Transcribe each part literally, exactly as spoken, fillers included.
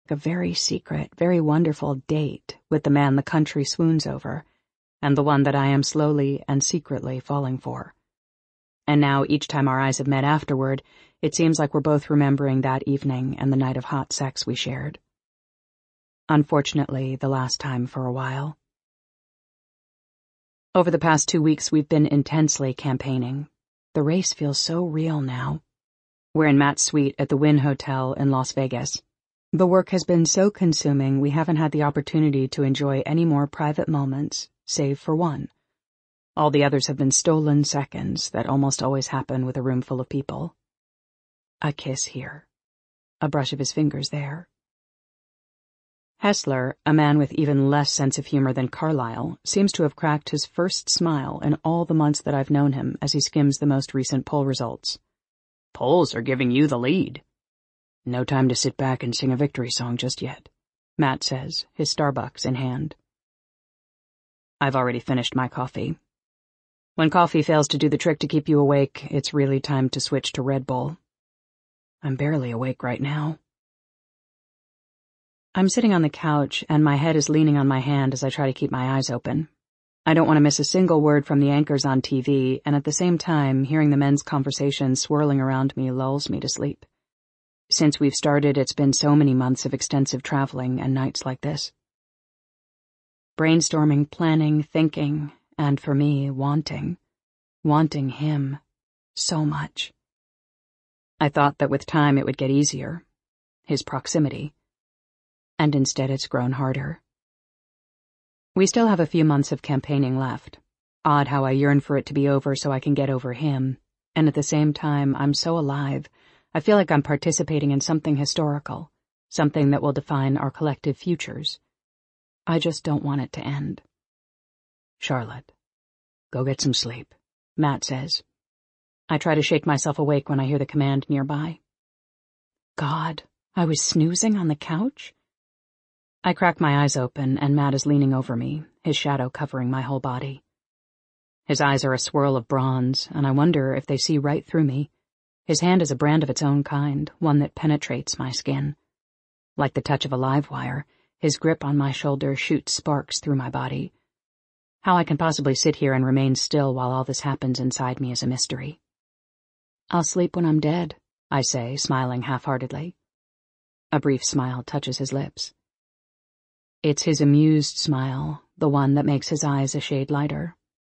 a very secret, very wonderful date with the man the country swoons over, and the one that I am slowly and secretly falling for. And now, each time our eyes have met afterward, it seems like we're both remembering that evening and the night of hot sex we shared. Unfortunately, the last time for a while. Over the past two weeks, we've been intensely campaigning. The race feels so real now. We're in Matt's suite at the Wynn Hotel in Las Vegas. The work has been so consuming we haven't had the opportunity to enjoy any more private moments, save for one. All the others have been stolen seconds that almost always happen with a room full of people. A kiss here. A brush of his fingers there. Hessler, a man with even less sense of humor than Carlyle, seems to have cracked his first smile in all the months that I've known him as he skims the most recent poll results. Polls are giving you the lead. No time to sit back and sing a victory song just yet, Matt says, his Starbucks in hand. I've already finished my coffee. When coffee fails to do the trick to keep you awake, it's really time to switch to Red Bull. I'm barely awake right now. I'm sitting on the couch, and my head is leaning on my hand as I try to keep my eyes open. I don't want to miss a single word from the anchors on T V, and at the same time, hearing the men's conversation swirling around me lulls me to sleep. Since we've started, it's been so many months of extensive traveling and nights like this. Brainstorming, planning, thinking, and for me, wanting. Wanting him. So much. I thought that with time it would get easier. His proximity. And instead it's grown harder. We still have a few months of campaigning left. Odd how I yearn for it to be over so I can get over him, and at the same time I'm so alive, I feel like I'm participating in something historical, something that will define our collective futures. I just don't want it to end. Charlotte, go get some sleep, Matt says. I try to shake myself awake when I hear the command nearby. God, I was snoozing on the couch? I crack my eyes open, and Matt is leaning over me, his shadow covering my whole body. His eyes are a swirl of bronze, and I wonder if they see right through me. His hand is a brand of its own kind, one that penetrates my skin. Like the touch of a live wire, his grip on my shoulder shoots sparks through my body. How I can possibly sit here and remain still while all this happens inside me is a mystery. I'll sleep when I'm dead, I say, smiling half-heartedly. A brief smile touches his lips. It's his amused smile, the one that makes his eyes a shade lighter.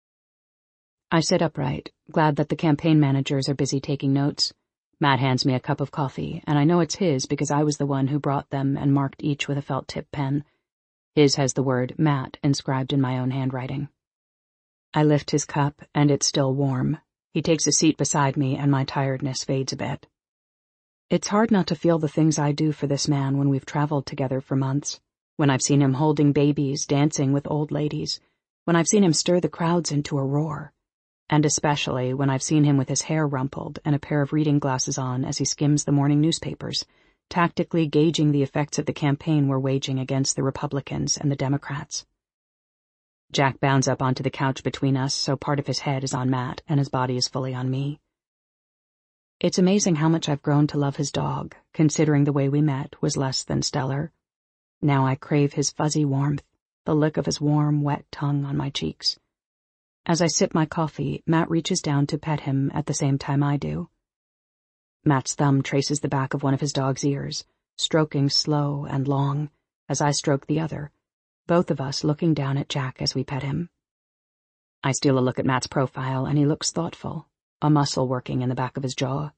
I sit upright, glad that the campaign managers are busy taking notes. Matt hands me a cup of coffee, and I know it's his because I was the one who brought them and marked each with a felt-tip pen. His has the word Matt inscribed in my own handwriting. I lift his cup, and it's still warm. He takes a seat beside me, and my tiredness fades a bit. It's hard not to feel the things I do for this man when we've traveled together for months. When I've seen him holding babies, dancing with old ladies, when I've seen him stir the crowds into a roar, and especially when I've seen him with his hair rumpled and a pair of reading glasses on as he skims the morning newspapers, tactically gauging the effects of the campaign we're waging against the Republicans and the Democrats. Jack bounds up onto the couch between us, so part of his head is on Matt and his body is fully on me. It's amazing how much I've grown to love his dog, considering the way we met was less than stellar. Now I crave his fuzzy warmth, the lick of his warm, wet tongue on my cheeks. As I sip my coffee, Matt reaches down to pet him at the same time I do. Matt's thumb traces the back of one of his dog's ears, stroking slow and long, as I stroke the other, both of us looking down at Jack as we pet him. I steal a look at Matt's profile, and he looks thoughtful, a muscle working in the back of his jaw.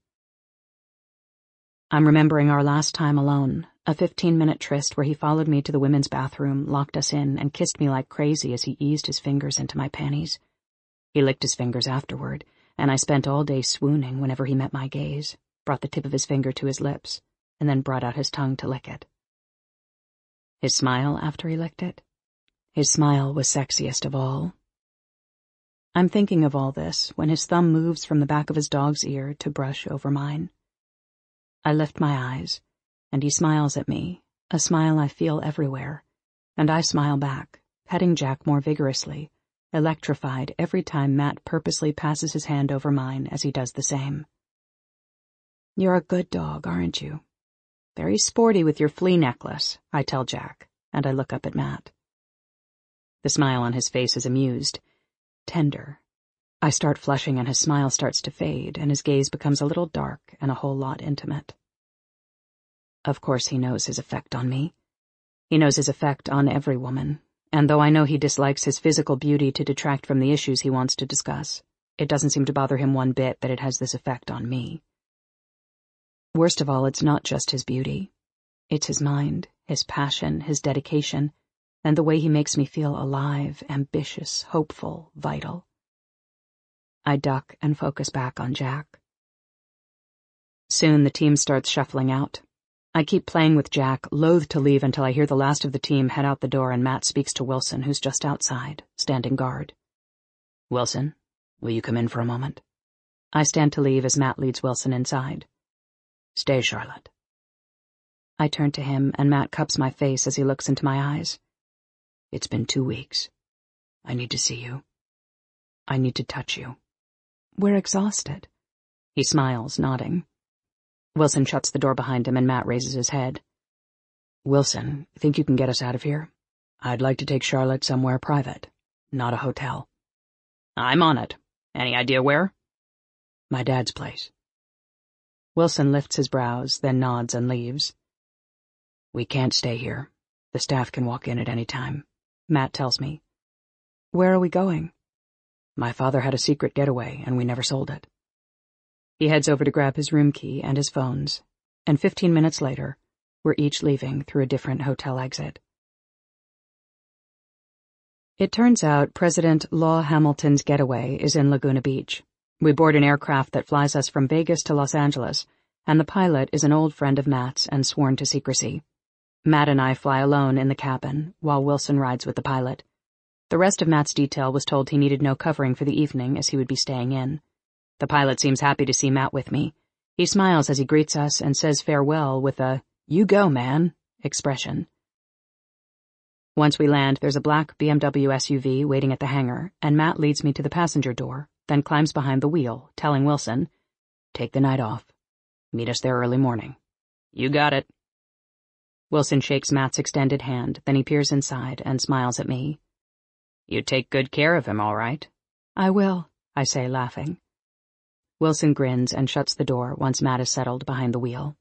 I'm remembering our last time alone, a fifteen-minute tryst where he followed me to the women's bathroom, locked us in, and kissed me like crazy as he eased his fingers into my panties. He licked his fingers afterward, and I spent all day swooning whenever he met my gaze, brought the tip of his finger to his lips, and then brought out his tongue to lick it. His smile after he licked it? His smile was sexiest of all. I'm thinking of all this when his thumb moves from the back of his dog's ear to brush over mine. I lift my eyes, and he smiles at me, a smile I feel everywhere, and I smile back, petting Jack more vigorously, electrified every time Matt purposely passes his hand over mine as he does the same. You're a good dog, aren't you? Very sporty with your flea necklace, I tell Jack, and I look up at Matt. The smile on his face is amused, tender. I start flushing and his smile starts to fade, and his gaze becomes a little dark and a whole lot intimate. Of course he knows his effect on me. He knows his effect on every woman, and though I know he dislikes his physical beauty to detract from the issues he wants to discuss, it doesn't seem to bother him one bit that it has this effect on me. Worst of all, it's not just his beauty. It's his mind, his passion, his dedication, and the way he makes me feel alive, ambitious, hopeful, vital. I duck and focus back on Jack. Soon the team starts shuffling out. I keep playing with Jack, loath to leave until I hear the last of the team head out the door and Matt speaks to Wilson, who's just outside, standing guard. "Wilson, will you come in for a moment?" I stand to leave as Matt leads Wilson inside. "Stay, Charlotte." I turn to him and Matt cups my face as he looks into my eyes. "It's been two weeks. I need to see you. I need to touch you." "We're exhausted." He smiles, nodding. Wilson shuts the door behind him and Matt raises his head. "Wilson, think you can get us out of here? I'd like to take Charlotte somewhere private, not a hotel." "I'm on it. Any idea where?" "My dad's place." Wilson lifts his brows, then nods and leaves. "We can't stay here. The staff can walk in at any time," Matt tells me. "Where are we going?" "My father had a secret getaway, and we never sold it." He heads over to grab his room key and his phones, and fifteen minutes later, we're each leaving through a different hotel exit. It turns out President Law Hamilton's getaway is in Laguna Beach. We board an aircraft that flies us from Vegas to Los Angeles, and the pilot is an old friend of Matt's and sworn to secrecy. Matt and I fly alone in the cabin, while Wilson rides with the pilot. The rest of Matt's detail was told he needed no covering for the evening as he would be staying in. The pilot seems happy to see Matt with me. He smiles as he greets us and says farewell with a, "You go, man," expression. Once we land, there's a black B M W S U V waiting at the hangar, and Matt leads me to the passenger door, then climbs behind the wheel, telling Wilson, "Take the night off. Meet us there early morning." "You got it." Wilson shakes Matt's extended hand, then he peers inside and smiles at me. "You take good care of him, all right?" "I will," I say, laughing. Wilson grins and shuts the door once Matt is settled behind the wheel.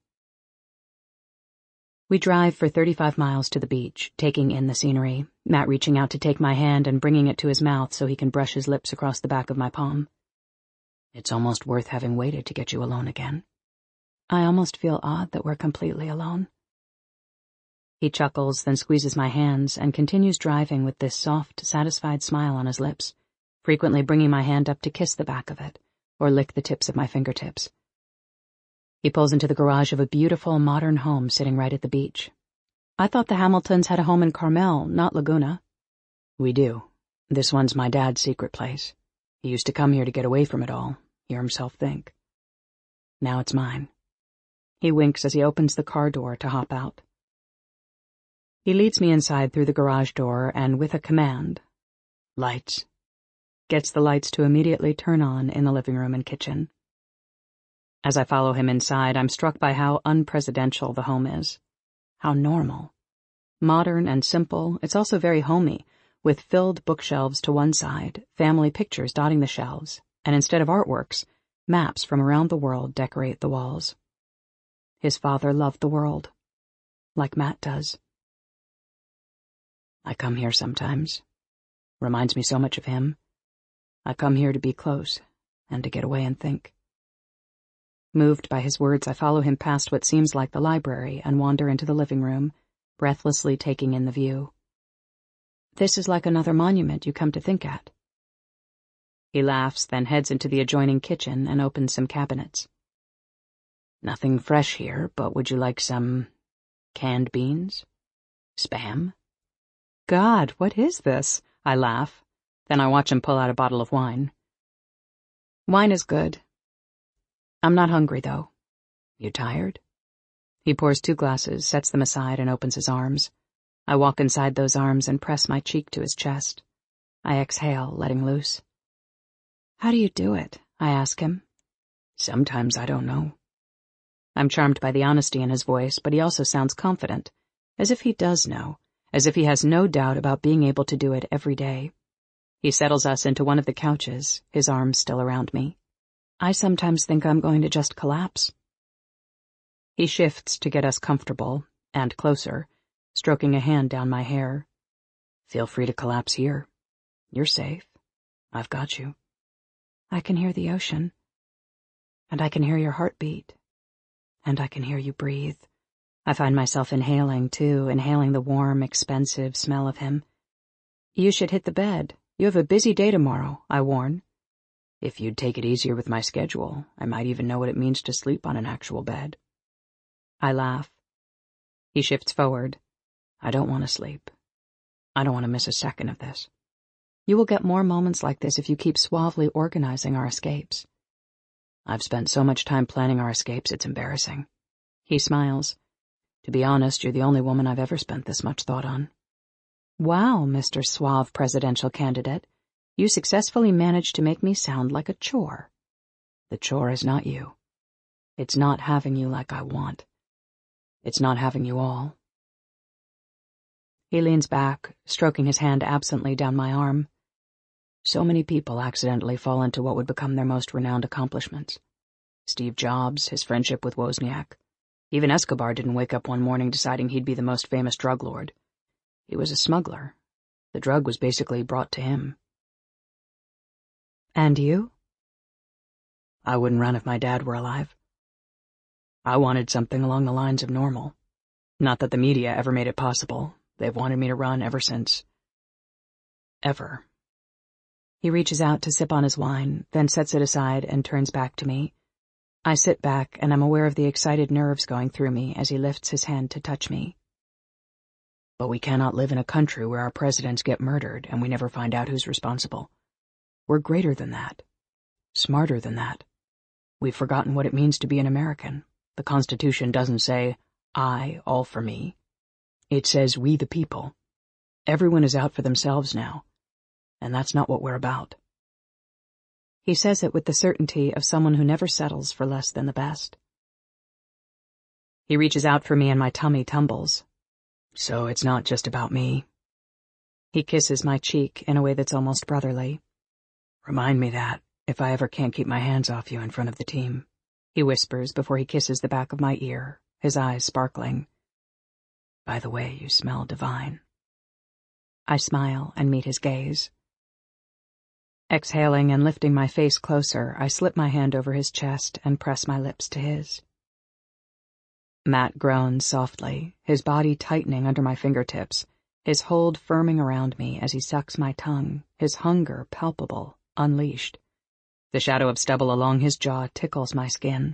We drive for thirty-five miles to the beach, taking in the scenery, Matt reaching out to take my hand and bringing it to his mouth so he can brush his lips across the back of my palm. "It's almost worth having waited to get you alone again." I almost feel odd that we're completely alone. He chuckles, then squeezes my hands and continues driving with this soft, satisfied smile on his lips, frequently bringing my hand up to kiss the back of it or lick the tips of my fingertips. He pulls into the garage of a beautiful, modern home sitting right at the beach. I thought the Hamiltons had a home in Carmel, not Laguna. "We do. This one's my dad's secret place. He used to come here to get away from it all, hear himself think. Now it's mine." He winks as he opens the car door to hop out. He leads me inside through the garage door and, with a command, "Lights," gets the lights to immediately turn on in the living room and kitchen. As I follow him inside, I'm struck by how unpresidential the home is. How normal. Modern and simple, it's also very homey, with filled bookshelves to one side, family pictures dotting the shelves, and instead of artworks, maps from around the world decorate the walls. His father loved the world, like Matt does. I come here sometimes. Reminds me so much of him. I come here to be close, and to get away and think. Moved by his words, I follow him past what seems like the library and wander into the living room, breathlessly taking in the view. "This is like another monument you come to think at." He laughs, then heads into the adjoining kitchen and opens some cabinets. "Nothing fresh here, but would you like some canned beans? Spam?" "God, what is this?" I laugh. Then I watch him pull out a bottle of wine. "Wine is good. I'm not hungry, though." "You tired?" He pours two glasses, sets them aside, and opens his arms. I walk inside those arms and press my cheek to his chest. I exhale, letting loose. "How do you do it?" I ask him. "Sometimes I don't know." I'm charmed by the honesty in his voice, but he also sounds confident, as if he does know, as if he has no doubt about being able to do it every day. He settles us into one of the couches, his arms still around me. I sometimes think I'm going to just collapse. He shifts to get us comfortable, and closer, stroking a hand down my hair. Feel free to collapse here. You're safe. I've got you. I can hear the ocean. And I can hear your heartbeat. And I can hear you breathe. I find myself inhaling, too, inhaling the warm, expensive smell of him. You should hit the bed. You have a busy day tomorrow, I warn. If you'd take it easier with my schedule, I might even know what it means to sleep on an actual bed. I laugh. He shifts forward. I don't want to sleep. I don't want to miss a second of this. You will get more moments like this if you keep suavely organizing our escapes. I've spent so much time planning our escapes, it's embarrassing. He smiles. To be honest, you're the only woman I've ever spent this much thought on. Wow, Mister Suave Presidential Candidate. You successfully managed to make me sound like a chore. The chore is not you. It's not having you like I want. It's not having you all. He leans back, stroking his hand absently down my arm. So many people accidentally fall into what would become their most renowned accomplishments. Steve Jobs, his friendship with Wozniak. Even Escobar didn't wake up one morning deciding he'd be the most famous drug lord. He was a smuggler. The drug was basically brought to him. And you? I wouldn't run if my dad were alive. I wanted something along the lines of normal. Not that the media ever made it possible. They've wanted me to run ever since. Ever. He reaches out to sip on his wine, then sets it aside and turns back to me. I sit back and I'm aware of the excited nerves going through me as he lifts his hand to touch me. But we cannot live in a country where our presidents get murdered and we never find out who's responsible. We're greater than that. Smarter than that. We've forgotten what it means to be an American. The Constitution doesn't say, I, all for me. It says we the people. Everyone is out for themselves now. And that's not what we're about. He says it with the certainty of someone who never settles for less than the best. He reaches out for me and my tummy tumbles. So it's not just about me. He kisses my cheek in a way that's almost brotherly. Remind me that, if I ever can't keep my hands off you in front of the team, he whispers before he kisses the back of my ear, his eyes sparkling. By the way, you smell divine. I smile and meet his gaze. Exhaling and lifting my face closer, I slip my hand over his chest and press my lips to his. Matt groans softly, his body tightening under my fingertips, his hold firming around me as he sucks my tongue, his hunger palpable, unleashed. The shadow of stubble along his jaw tickles my skin.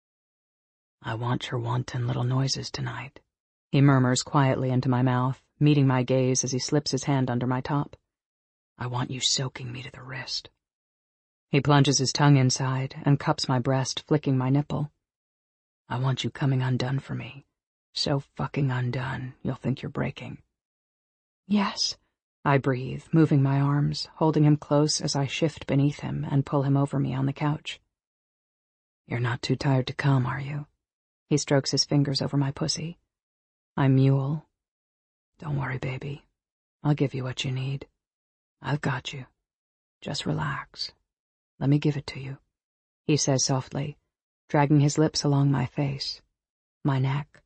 I want your wanton little noises tonight, he murmurs quietly into my mouth, meeting my gaze as he slips his hand under my top. I want you soaking me to the wrist. He plunges his tongue inside and cups my breast, flicking my nipple. I want you coming undone for me. So fucking undone, you'll think you're breaking. Yes, I breathe, moving my arms, holding him close as I shift beneath him and pull him over me on the couch. You're not too tired to come, are you? He strokes his fingers over my pussy. I mule. Don't worry, baby. I'll give you what you need. I've got you. Just relax. Let me give it to you, he says softly, dragging his lips along my face, my neck.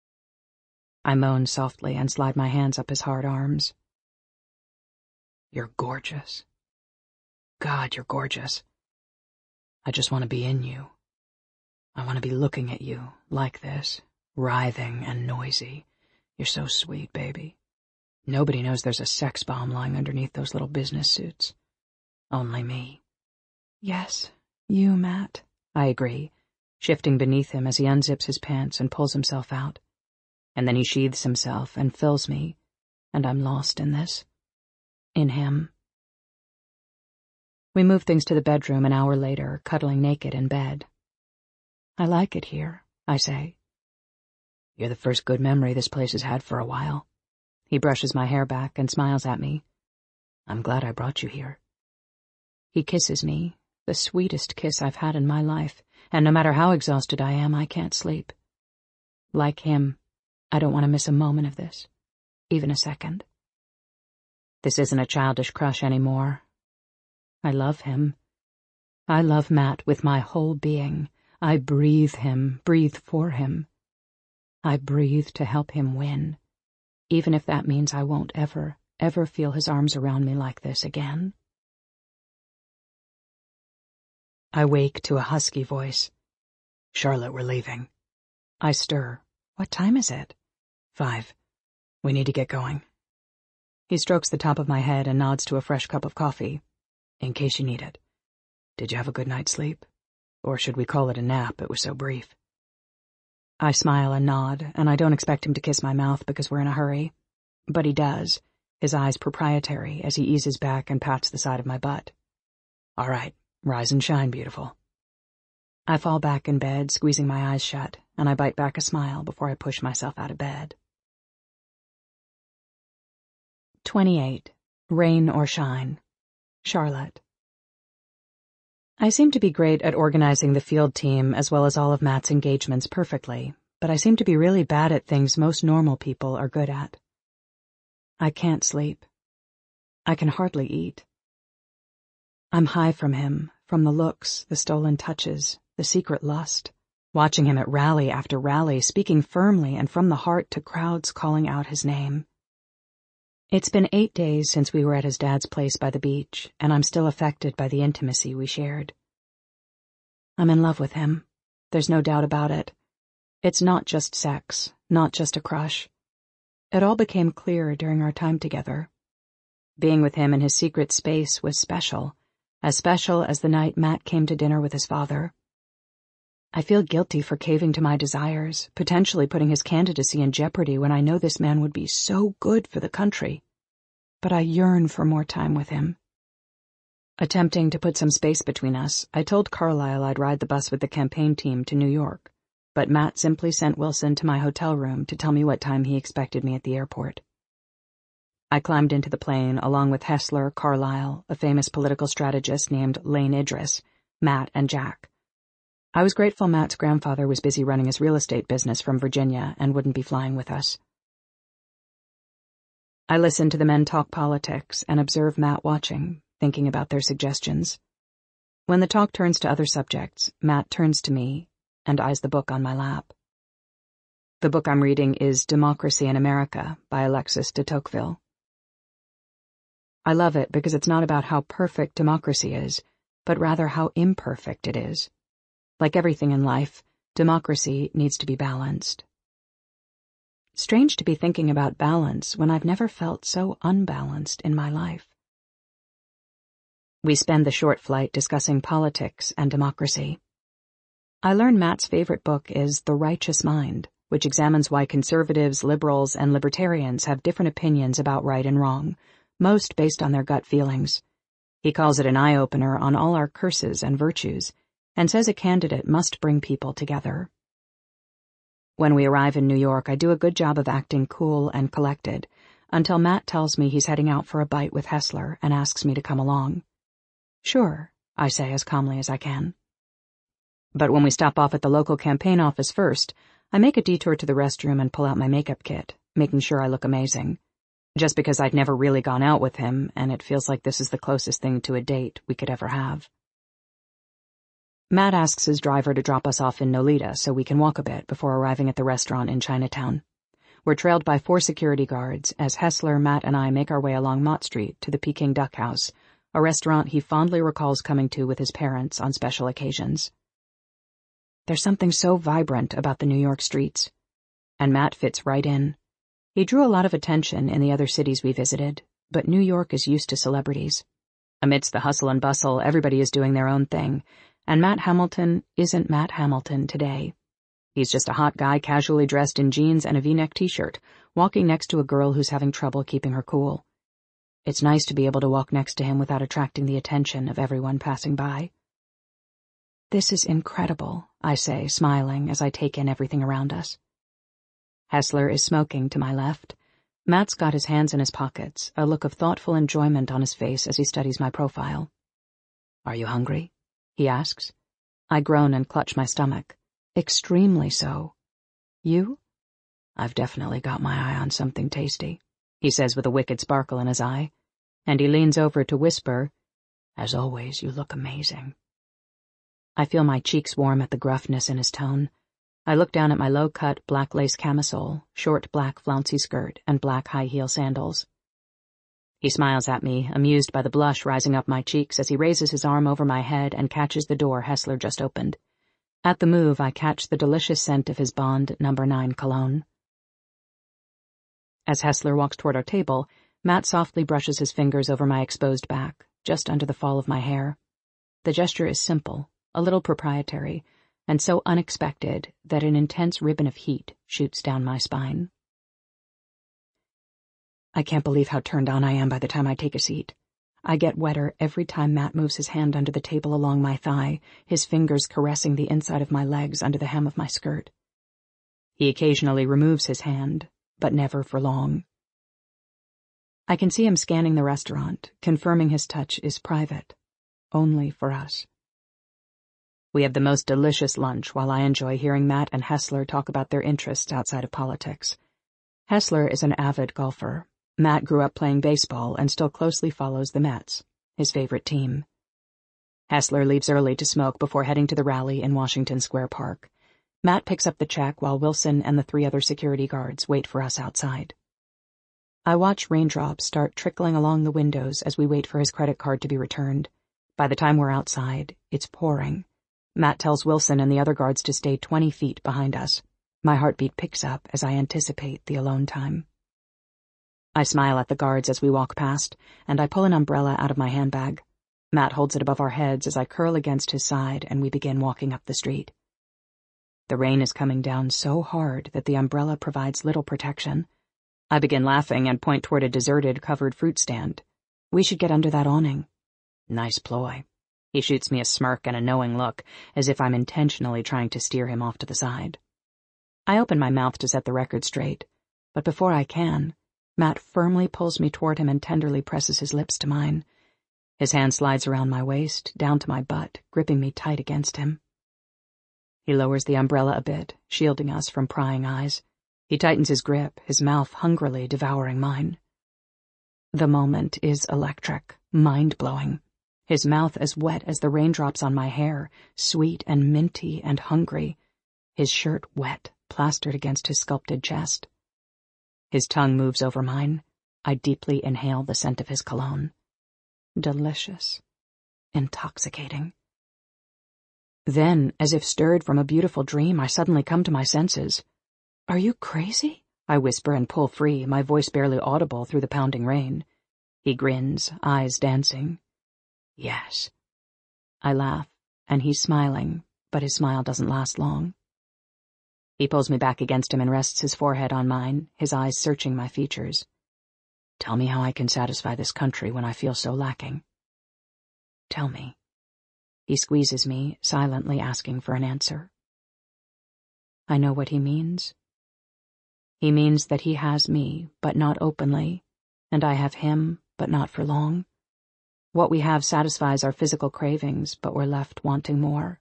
I moan softly and slide my hands up his hard arms. You're gorgeous. God, you're gorgeous. I just want to be in you. I want to be looking at you, like this, writhing and noisy. You're so sweet, baby. Nobody knows there's a sex bomb lying underneath those little business suits. Only me. Yes, you, Matt, I agree, shifting beneath him as he unzips his pants and pulls himself out. And then he sheathes himself and fills me, and I'm lost in this. In him. We move things to the bedroom an hour later, cuddling naked in bed. I like it here, I say. You're the first good memory this place has had for a while. He brushes my hair back and smiles at me. I'm glad I brought you here. He kisses me, the sweetest kiss I've had in my life, and no matter how exhausted I am, I can't sleep. Like him, I don't want to miss a moment of this, even a second. This isn't a childish crush anymore. I love him. I love Matt with my whole being. I breathe him, breathe for him. I breathe to help him win, even if that means I won't ever, ever feel his arms around me like this again. I wake to a husky voice. Charlotte, we're leaving. I stir. What time is it? Five. We need to get going. He strokes the top of my head and nods to a fresh cup of coffee. In case you need it. Did you have a good night's sleep? Or should we call it a nap? It was so brief. I smile and nod, and I don't expect him to kiss my mouth because we're in a hurry. But he does, his eyes proprietary as he eases back and pats the side of my butt. All right, rise and shine, beautiful. I fall back in bed, squeezing my eyes shut, and I bite back a smile before I push myself out of bed. twenty-eight. Rain or shine. Charlotte. I seem to be great at organizing the field team as well as all of Matt's engagements perfectly, but I seem to be really bad at things most normal people are good at. I can't sleep. I can hardly eat. I'm high from him, from the looks, the stolen touches, the secret lust, watching him at rally after rally, speaking firmly and from the heart to crowds calling out his name. It's been eight days since we were at his dad's place by the beach, and I'm still affected by the intimacy we shared. I'm in love with him. There's no doubt about it. It's not just sex, not just a crush. It all became clear during our time together. Being with him in his secret space was special, as special as the night Matt came to dinner with his father. I feel guilty for caving to my desires, potentially putting his candidacy in jeopardy when I know this man would be so good for the country. But I yearn for more time with him. Attempting to put some space between us, I told Carlisle I'd ride the bus with the campaign team to New York, but Matt simply sent Wilson to my hotel room to tell me what time he expected me at the airport. I climbed into the plane along with Hessler, Carlisle, a famous political strategist named Lane Idris, Matt, and Jack. I was grateful Matt's grandfather was busy running his real estate business from Virginia and wouldn't be flying with us. I listened to the men talk politics and observe Matt watching, thinking about their suggestions. When the talk turns to other subjects, Matt turns to me and eyes the book on my lap. The book I'm reading is Democracy in America by Alexis de Tocqueville. I love it because it's not about how perfect democracy is, but rather how imperfect it is. Like everything in life, democracy needs to be balanced. Strange to be thinking about balance when I've never felt so unbalanced in my life. We spend the short flight discussing politics and democracy. I learn Matt's favorite book is The Righteous Mind, which examines why conservatives, liberals, and libertarians have different opinions about right and wrong, most based on their gut feelings. He calls it an eye-opener on all our curses and virtues, and says a candidate must bring people together. When we arrive in New York, I do a good job of acting cool and collected, until Matt tells me he's heading out for a bite with Hessler and asks me to come along. Sure, I say as calmly as I can. But when we stop off at the local campaign office first, I make a detour to the restroom and pull out my makeup kit, making sure I look amazing. Just because I'd never really gone out with him, and it feels like this is the closest thing to a date we could ever have. Matt asks his driver to drop us off in Nolita so we can walk a bit before arriving at the restaurant in Chinatown. We're trailed by four security guards as Hessler, Matt, and I make our way along Mott Street to the Peking Duck House, a restaurant he fondly recalls coming to with his parents on special occasions. There's something so vibrant about the New York streets, and Matt fits right in. He drew a lot of attention in the other cities we visited, but New York is used to celebrities. Amidst the hustle and bustle, everybody is doing their own thing, and Matt Hamilton isn't Matt Hamilton today. He's just a hot guy casually dressed in jeans and a V-neck t-shirt, walking next to a girl who's having trouble keeping her cool. It's nice to be able to walk next to him without attracting the attention of everyone passing by. This is incredible, I say, smiling as I take in everything around us. Hessler is smoking to my left. Matt's got his hands in his pockets, a look of thoughtful enjoyment on his face as he studies my profile. Are you hungry? He asks. I groan and clutch my stomach. Extremely so. You? I've definitely got my eye on something tasty, he says with a wicked sparkle in his eye, and he leans over to whisper, As always, you look amazing. I feel my cheeks warm at the gruffness in his tone. I look down at my low-cut black lace camisole, short black flouncy skirt, and black high-heel sandals. He smiles at me, amused by the blush rising up my cheeks as he raises his arm over my head and catches the door Hessler just opened. At the move, I catch the delicious scent of his Bond number nine cologne. As Hessler walks toward our table, Matt softly brushes his fingers over my exposed back, just under the fall of my hair. The gesture is simple, a little proprietary, and so unexpected that an intense ribbon of heat shoots down my spine. I can't believe how turned on I am by the time I take a seat. I get wetter every time Matt moves his hand under the table along my thigh, his fingers caressing the inside of my legs under the hem of my skirt. He occasionally removes his hand, but never for long. I can see him scanning the restaurant, confirming his touch is private, only for us. We have the most delicious lunch while I enjoy hearing Matt and Hessler talk about their interests outside of politics. Hessler is an avid golfer. Matt grew up playing baseball and still closely follows the Mets, his favorite team. Hessler leaves early to smoke before heading to the rally in Washington Square Park. Matt picks up the check while Wilson and the three other security guards wait for us outside. I watch raindrops start trickling along the windows as we wait for his credit card to be returned. By the time we're outside, it's pouring. Matt tells Wilson and the other guards to stay twenty feet behind us. My heartbeat picks up as I anticipate the alone time. I smile at the guards as we walk past, and I pull an umbrella out of my handbag. Matt holds it above our heads as I curl against his side and we begin walking up the street. The rain is coming down so hard that the umbrella provides little protection. I begin laughing and point toward a deserted, covered fruit stand. We should get under that awning. Nice ploy. He shoots me a smirk and a knowing look, as if I'm intentionally trying to steer him off to the side. I open my mouth to set the record straight, but before I can, Matt firmly pulls me toward him and tenderly presses his lips to mine. His hand slides around my waist, down to my butt, gripping me tight against him. He lowers the umbrella a bit, shielding us from prying eyes. He tightens his grip, his mouth hungrily devouring mine. The moment is electric, mind-blowing. His mouth as wet as the raindrops on my hair, sweet and minty and hungry. His shirt wet, plastered against his sculpted chest. His tongue moves over mine. I deeply inhale the scent of his cologne. Delicious. Intoxicating. Then, as if stirred from a beautiful dream, I suddenly come to my senses. Are you crazy? I whisper and pull free, my voice barely audible through the pounding rain. He grins, eyes dancing. Yes. I laugh, and he's smiling, but his smile doesn't last long. He pulls me back against him and rests his forehead on mine, his eyes searching my features. Tell me how I can satisfy this country when I feel so lacking. Tell me. He squeezes me, silently asking for an answer. I know what he means. He means that he has me, but not openly, and I have him, but not for long. What we have satisfies our physical cravings, but we're left wanting more.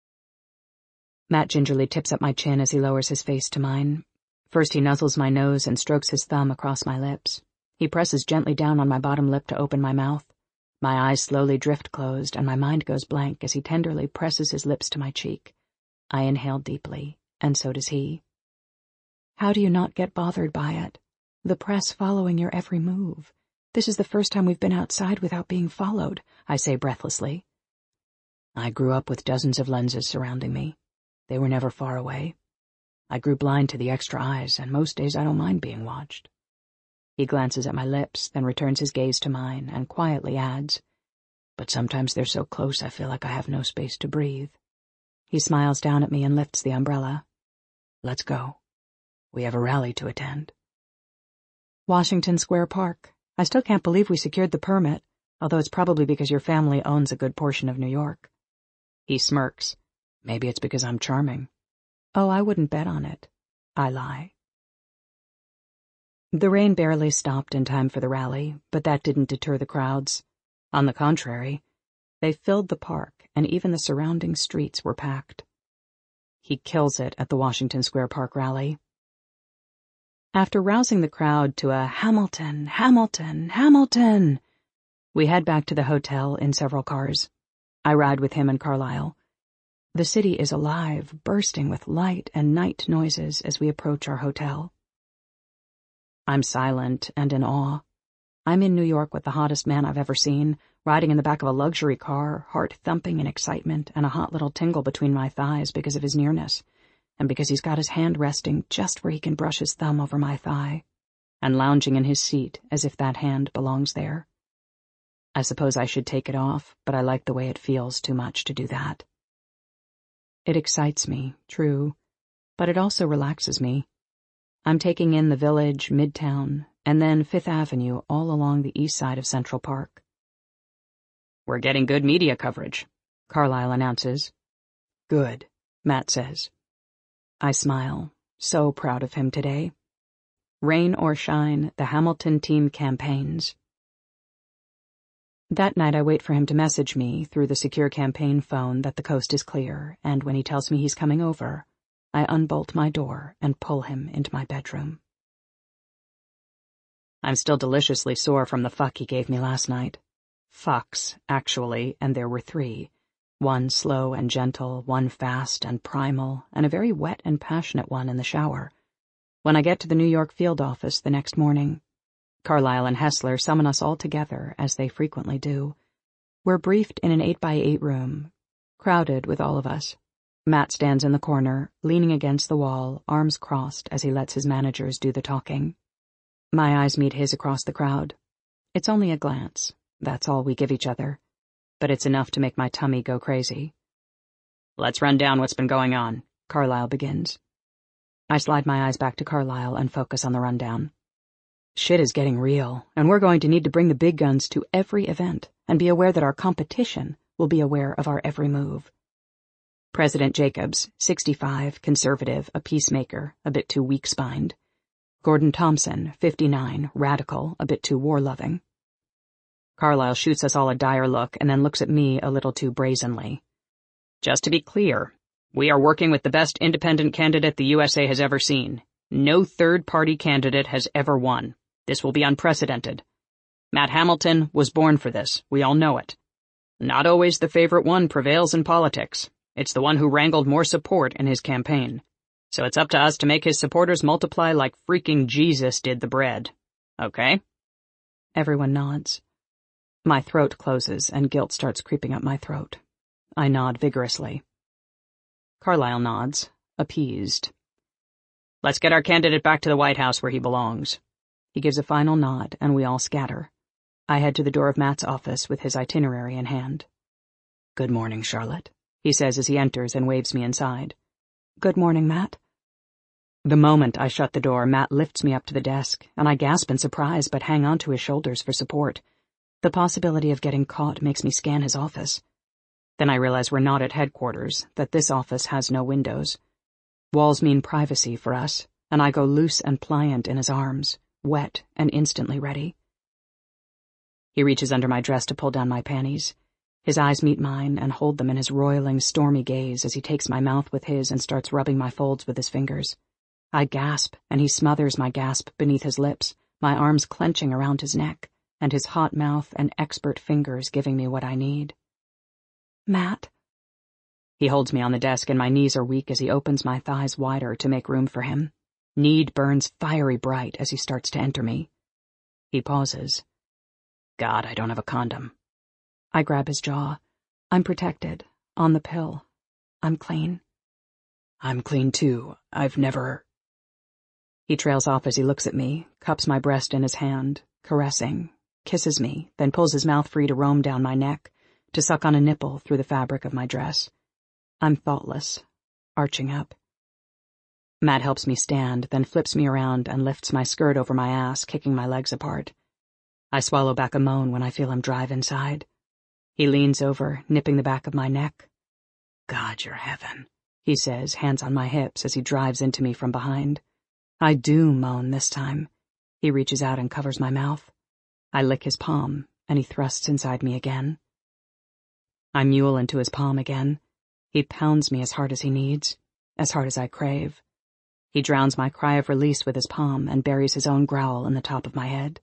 Matt gingerly tips up my chin as he lowers his face to mine. First he nuzzles my nose and strokes his thumb across my lips. He presses gently down on my bottom lip to open my mouth. My eyes slowly drift closed, and my mind goes blank as he tenderly presses his lips to my cheek. I inhale deeply, and so does he. How do you not get bothered by it? The press following your every move. This is the first time we've been outside without being followed, I say breathlessly. I grew up with dozens of lenses surrounding me. They were never far away. I grew blind to the extra eyes, and most days I don't mind being watched. He glances at my lips, then returns his gaze to mine, and quietly adds, But sometimes they're so close I feel like I have no space to breathe. He smiles down at me and lifts the umbrella. Let's go. We have a rally to attend. Washington Square Park. I still can't believe we secured the permit, although it's probably because your family owns a good portion of New York. He smirks. Maybe it's because I'm charming. Oh, I wouldn't bet on it. I lie. The rain barely stopped in time for the rally, but that didn't deter the crowds. On the contrary, they filled the park, and even the surrounding streets were packed. He kills it at the Washington Square Park rally. After rousing the crowd to a Hamilton, Hamilton, Hamilton, we head back to the hotel in several cars. I ride with him and Carlyle. The city is alive, bursting with light and night noises as we approach our hotel. I'm silent and in awe. I'm in New York with the hottest man I've ever seen, riding in the back of a luxury car, heart thumping in excitement and a hot little tingle between my thighs because of his nearness, and because he's got his hand resting just where he can brush his thumb over my thigh, and lounging in his seat as if that hand belongs there. I suppose I should take it off, but I like the way it feels too much to do that. It excites me, true, but it also relaxes me. I'm taking in the Village, Midtown, and then Fifth Avenue all along the east side of Central Park. "We're getting good media coverage," Carlyle announces. "Good," Matt says. I smile, so proud of him today. Rain or shine, the Hamilton team campaigns. That night I wait for him to message me through the secure campaign phone that the coast is clear, and when he tells me he's coming over, I unbolt my door and pull him into my bedroom. I'm still deliciously sore from the fuck he gave me last night. Fucks, actually, and there were three. One slow and gentle, one fast and primal, and a very wet and passionate one in the shower. When I get to the New York field office the next morning, Carlyle and Hessler summon us all together, as they frequently do. We're briefed in an eight by eight room, crowded with all of us. Matt stands in the corner, leaning against the wall, arms crossed as he lets his managers do the talking. My eyes meet his across the crowd. It's only a glance. That's all we give each other. But it's enough to make my tummy go crazy. "Let's run down what's been going on," Carlyle begins. I slide my eyes back to Carlyle and focus on the rundown. Shit is getting real, and we're going to need to bring the big guns to every event and be aware that our competition will be aware of our every move. President Jacobs, sixty-five, conservative, a peacemaker, a bit too weak-spined. Gordon Thompson, fifty-nine, radical, a bit too war-loving. Carlyle shoots us all a dire look and then looks at me a little too brazenly. "Just to be clear, we are working with the best independent candidate the U S A has ever seen. No third-party candidate has ever won. This will be unprecedented. Matt Hamilton was born for this. We all know it. Not always the favorite one prevails in politics. It's the one who wrangled more support in his campaign. So it's up to us to make his supporters multiply like freaking Jesus did the bread. Okay?" Everyone nods. My throat closes and guilt starts creeping up my throat. I nod vigorously. Carlyle nods, appeased. "Let's get our candidate back to the White House where he belongs." He gives a final nod, and we all scatter. I head to the door of Matt's office with his itinerary in hand. "Good morning, Charlotte," he says as he enters and waves me inside. "Good morning, Matt." The moment I shut the door, Matt lifts me up to the desk, and I gasp in surprise but hang on to his shoulders for support. The possibility of getting caught makes me scan his office. Then I realize we're not at headquarters, that this office has no windows. Walls mean privacy for us, and I go loose and pliant in his arms, wet and instantly ready. He reaches under my dress to pull down my panties. His eyes meet mine and hold them in his roiling, stormy gaze as he takes my mouth with his and starts rubbing my folds with his fingers. I gasp, and he smothers my gasp beneath his lips, my arms clenching around his neck, and his hot mouth and expert fingers giving me what I need. "Matt." He holds me on the desk, and my knees are weak as he opens my thighs wider to make room for him. Need burns fiery bright as he starts to enter me. He pauses. "God, I don't have a condom." I grab his jaw. I'm protected, on the pill. I'm clean. "I'm clean too. I've never—" He trails off as he looks at me, cups my breast in his hand, caressing, kisses me, then pulls his mouth free to roam down my neck, to suck on a nipple through the fabric of my dress. I'm thoughtless, arching up. Matt helps me stand, then flips me around and lifts my skirt over my ass, kicking my legs apart. I swallow back a moan when I feel him drive inside. He leans over, nipping the back of my neck. "God, you're heaven," he says, hands on my hips as he drives into me from behind. I do moan this time. He reaches out and covers my mouth. I lick his palm, and he thrusts inside me again. I mule into his palm again. He pounds me as hard as he needs, as hard as I crave. He drowns my cry of release with his palm and buries his own growl in the top of my head.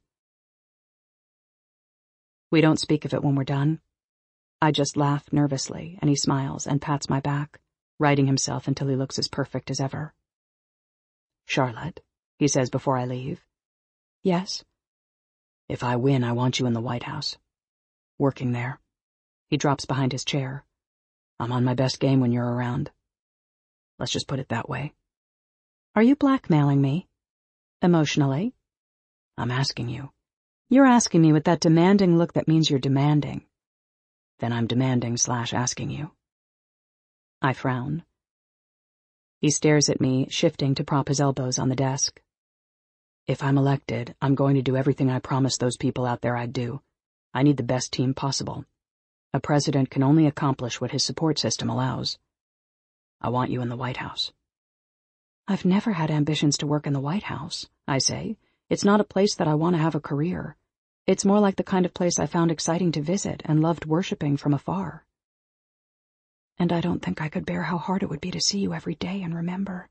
We don't speak of it when we're done. I just laugh nervously, and he smiles and pats my back, righting himself until he looks as perfect as ever. "Charlotte," he says before I leave. "Yes?" "If I win, I want you in the White House. Working there." He drops behind his chair. "I'm on my best game when you're around. Let's just put it that way." "Are you blackmailing me? Emotionally?" "I'm asking you." "You're asking me with that demanding look that means you're demanding." "Then I'm demanding slash asking you." I frown. He stares at me, shifting to prop his elbows on the desk. "If I'm elected, I'm going to do everything I promised those people out there I'd do. I need the best team possible. A president can only accomplish what his support system allows. I want you in the White House." "I've never had ambitions to work in the White House," I say. "It's not a place that I want to have a career. It's more like the kind of place I found exciting to visit and loved worshiping from afar." "And I don't think I could bear how hard it would be to see you every day and remember."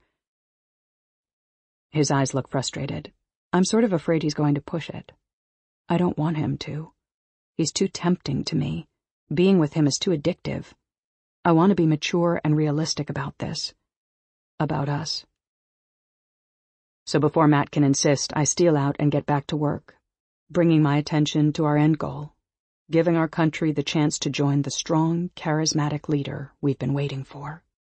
His eyes look frustrated. I'm sort of afraid he's going to push it. I don't want him to. He's too tempting to me. Being with him is too addictive. I want to be mature and realistic about this. About us. So before Matt can insist, I steal out and get back to work, bringing my attention to our end goal, giving our country the chance to join the strong, charismatic leader we've been waiting for.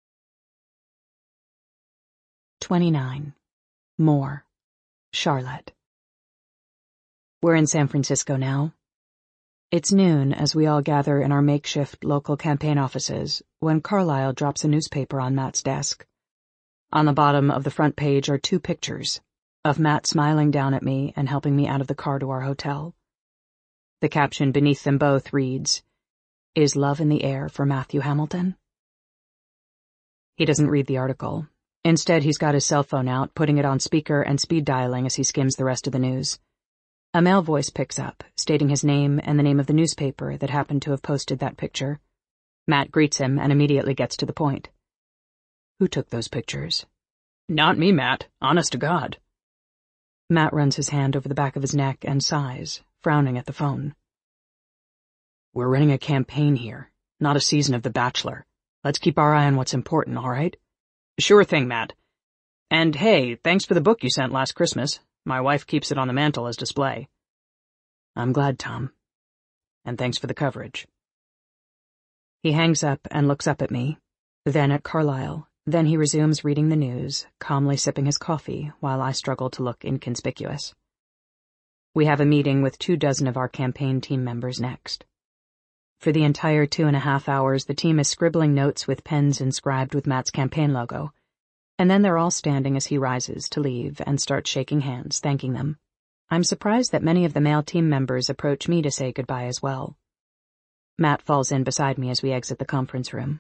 twenty-nine. More. Charlotte. We're in San Francisco now. It's noon as we all gather in our makeshift local campaign offices when Carlisle drops a newspaper on Matt's desk. On the bottom of the front page are two pictures, of Matt smiling down at me and helping me out of the car to our hotel. The caption beneath them both reads, "Is love in the air for Matthew Hamilton?" He doesn't read the article. Instead, he's got his cell phone out, putting it on speaker and speed dialing as he skims the rest of the news. A male voice picks up, stating his name and the name of the newspaper that happened to have posted that picture. Matt greets him and immediately gets to the point. "Who took those pictures?" "Not me, Matt. Honest to God." Matt runs his hand over the back of his neck and sighs, frowning at the phone. "We're running a campaign here, not a season of The Bachelor. Let's keep our eye on what's important, all right?" "Sure thing, Matt. And hey, thanks for the book you sent last Christmas. My wife keeps it on the mantle as display." "I'm glad, Tom. And thanks for the coverage." He hangs up and looks up at me, then at Carlisle. Then he resumes reading the news, calmly sipping his coffee while I struggle to look inconspicuous. We have a meeting with two dozen of our campaign team members next. For the entire two and a half hours, the team is scribbling notes with pens inscribed with Matt's campaign logo, and then they're all standing as he rises to leave and starts shaking hands, thanking them. I'm surprised that many of the male team members approach me to say goodbye as well. Matt falls in beside me as we exit the conference room.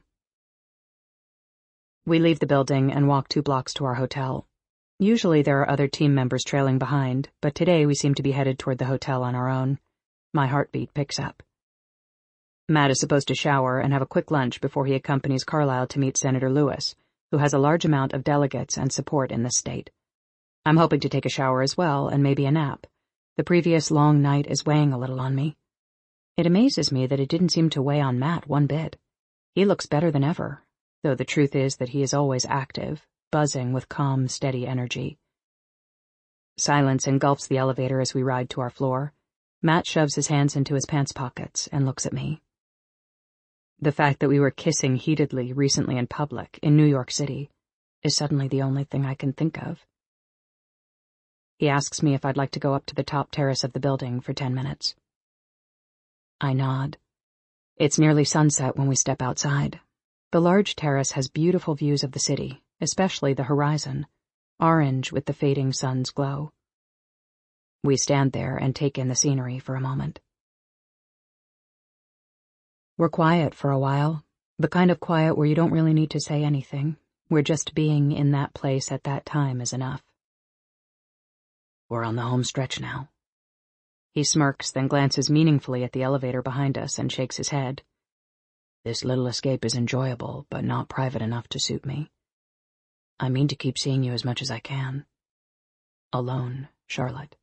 We leave the building and walk two blocks to our hotel. Usually there are other team members trailing behind, but today we seem to be headed toward the hotel on our own. My heartbeat picks up. Matt is supposed to shower and have a quick lunch before he accompanies Carlisle to meet Senator Lewis, who has a large amount of delegates and support in this state. I'm hoping to take a shower as well, and maybe a nap. The previous long night is weighing a little on me. It amazes me that it didn't seem to weigh on Matt one bit. He looks better than ever, though the truth is that he is always active, buzzing with calm, steady energy. Silence engulfs the elevator as we ride to our floor. Matt shoves his hands into his pants pockets and looks at me. The fact that we were kissing heatedly recently in public, in New York City, is suddenly the only thing I can think of. He asks me if I'd like to go up to the top terrace of the building for ten minutes. I nod. It's nearly sunset when we step outside. The large terrace has beautiful views of the city, especially the horizon, orange with the fading sun's glow. We stand there and take in the scenery for a moment. We're quiet for a while, the kind of quiet where you don't really need to say anything, where just being in that place at that time is enough. We're on the home stretch now. He smirks, then glances meaningfully at the elevator behind us and shakes his head. This little escape is enjoyable, but not private enough to suit me. I mean to keep seeing you as much as I can. Alone, Charlotte.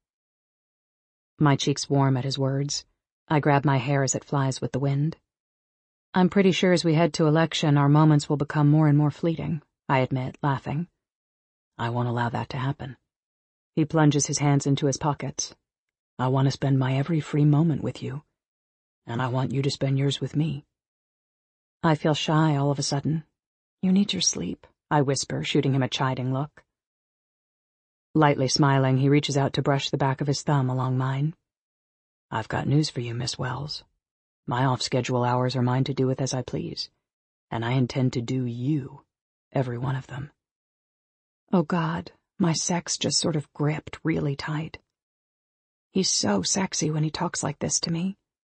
My cheeks warm at his words. I grab my hair as it flies with the wind. I'm pretty sure as we head to election, our moments will become more and more fleeting, I admit, laughing. I won't allow that to happen. He plunges his hands into his pockets. I want to spend my every free moment with you, and I want you to spend yours with me. I feel shy all of a sudden. You need your sleep, I whisper, shooting him a chiding look. Lightly smiling, he reaches out to brush the back of his thumb along mine. I've got news for you, Miss Wells. My off-schedule hours are mine to do with as I please, and I intend to do you, every one of them. Oh God, my sex just sort of gripped really tight. He's so sexy when he talks like this to me.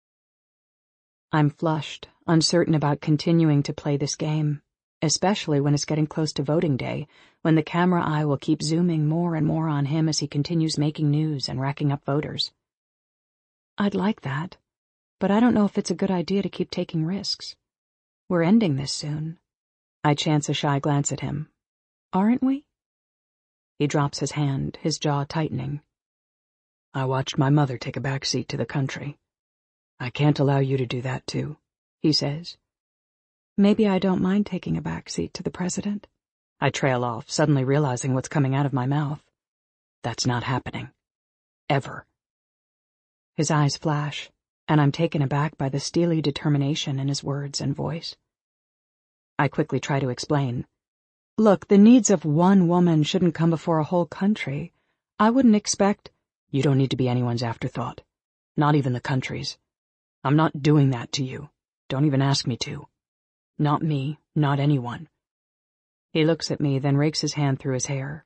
I'm flushed, uncertain about continuing to play this game, especially when it's getting close to voting day, when the camera eye will keep zooming more and more on him as he continues making news and racking up voters. I'd like that, but I don't know if it's a good idea to keep taking risks. We're ending this soon. I chance a shy glance at him. Aren't we? He drops his hand, his jaw tightening. I watched my mother take a back seat to the country. I can't allow you to do that too, he says. Maybe I don't mind taking a back seat to the president. I trail off, suddenly realizing what's coming out of my mouth. That's not happening. Ever. His eyes flash, and I'm taken aback by the steely determination in his words and voice. I quickly try to explain. Look, the needs of one woman shouldn't come before a whole country. I wouldn't expect— You don't need to be anyone's afterthought. Not even the country's. I'm not doing that to you. Don't even ask me to. Not me, not anyone. He looks at me, then rakes his hand through his hair.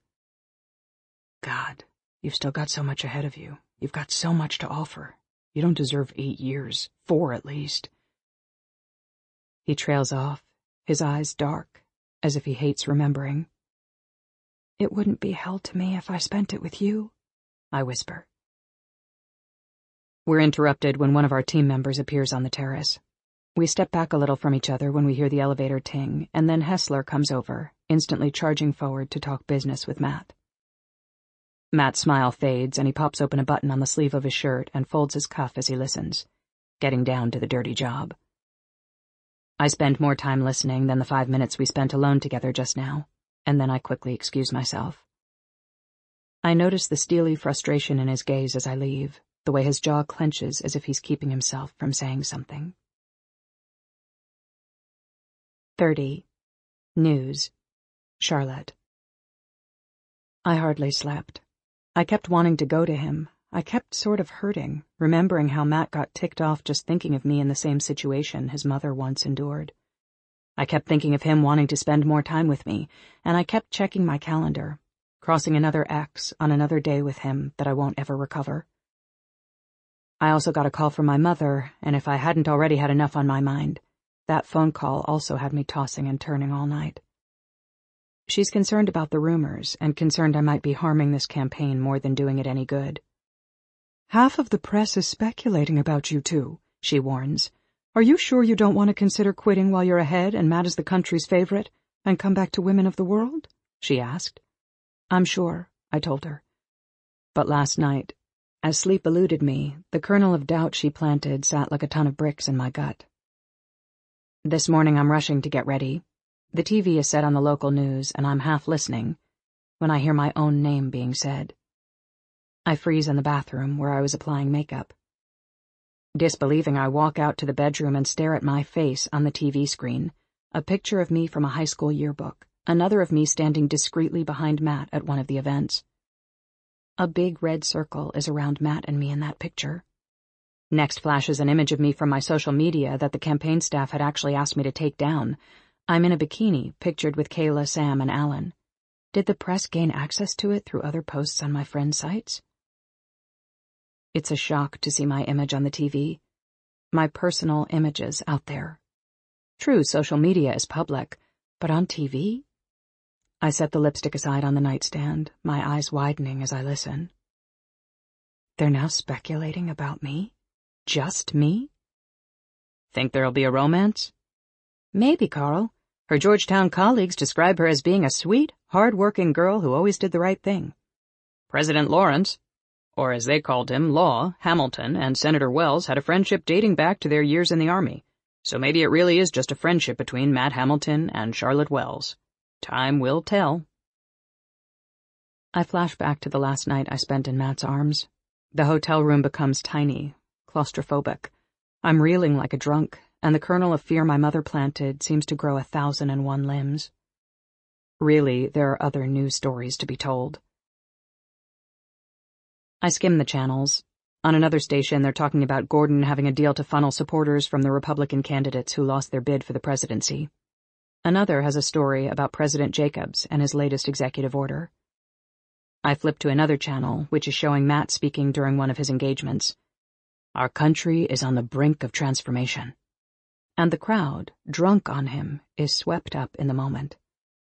God, you've still got so much ahead of you. You've got so much to offer. You don't deserve eight years, four at least. He trails off, his eyes dark, as if he hates remembering. It wouldn't be hell to me if I spent it with you, I whisper. We're interrupted when one of our team members appears on the terrace. We step back a little from each other when we hear the elevator ting, and then Hessler comes over, instantly charging forward to talk business with Matt. Matt's smile fades, and he pops open a button on the sleeve of his shirt and folds his cuff as he listens, getting down to the dirty job. I spend more time listening than the five minutes we spent alone together just now, and then I quickly excuse myself. I notice the steely frustration in his gaze as I leave, the way his jaw clenches as if he's keeping himself from saying something. thirty. News. Charlotte. I hardly slept. I kept wanting to go to him. I kept sort of hurting, remembering how Matt got ticked off just thinking of me in the same situation his mother once endured. I kept thinking of him wanting to spend more time with me, and I kept checking my calendar, crossing another X on another day with him that I won't ever recover. I also got a call from my mother, and if I hadn't already had enough on my mind, that phone call also had me tossing and turning all night. She's concerned about the rumors, and concerned I might be harming this campaign more than doing it any good. Half of the press is speculating about you two, she warns. Are you sure you don't want to consider quitting while you're ahead and Matt is the country's favorite, and come back to Women of the World? She asked. I'm sure, I told her. But last night, as sleep eluded me, the kernel of doubt she planted sat like a ton of bricks in my gut. This morning I'm rushing to get ready. The T V is set on the local news, and I'm half listening when I hear my own name being said. I freeze in the bathroom where I was applying makeup. Disbelieving, I walk out to the bedroom and stare at my face on the T V screen, a picture of me from a high school yearbook, another of me standing discreetly behind Matt at one of the events. A big red circle is around Matt and me in that picture. Next flashes an image of me from my social media that the campaign staff had actually asked me to take down. I'm in a bikini, pictured with Kayla, Sam, and Alan. Did the press gain access to it through other posts on my friends' sites? It's a shock to see my image on the T V. My personal images out there. True, social media is public, but on T V? I set the lipstick aside on the nightstand, my eyes widening as I listen. They're now speculating about me? Just me? Think there'll be a romance? Maybe, Carl. Her Georgetown colleagues describe her as being a sweet, hard-working girl who always did the right thing. President Lawrence, or as they called him, Law, Hamilton, and Senator Wells had a friendship dating back to their years in the Army. So maybe it really is just a friendship between Matt Hamilton and Charlotte Wells. Time will tell. I flash back to the last night I spent in Matt's arms. The hotel room becomes tiny, claustrophobic. I'm reeling like a drunk, and the kernel of fear my mother planted seems to grow a thousand and one limbs. Really, there are other news stories to be told. I skim the channels. On another station, they're talking about Gordon having a deal to funnel supporters from the Republican candidates who lost their bid for the presidency. Another has a story about President Jacobs and his latest executive order. I flip to another channel, which is showing Matt speaking during one of his engagements. Our country is on the brink of transformation. And the crowd, drunk on him, is swept up in the moment.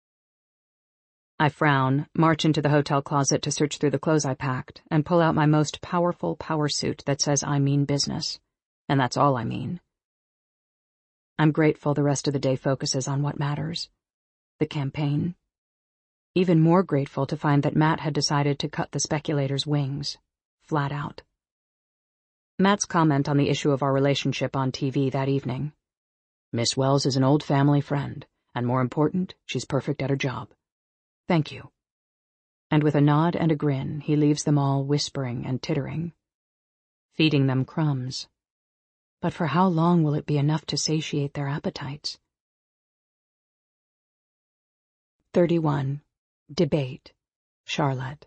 I frown, march into the hotel closet to search through the clothes I packed, and pull out my most powerful power suit that says I mean business. And that's all I mean. I'm grateful the rest of the day focuses on what matters. The campaign. Even more grateful to find that Matt had decided to cut the speculators' wings. Flat out. Matt's comment on the issue of our relationship on T V that evening. Miss Wells is an old family friend, and more important, she's perfect at her job. Thank you. And with a nod and a grin, he leaves them all whispering and tittering. Feeding them crumbs. But for how long will it be enough to satiate their appetites? thirty-one. Debate. Charlotte.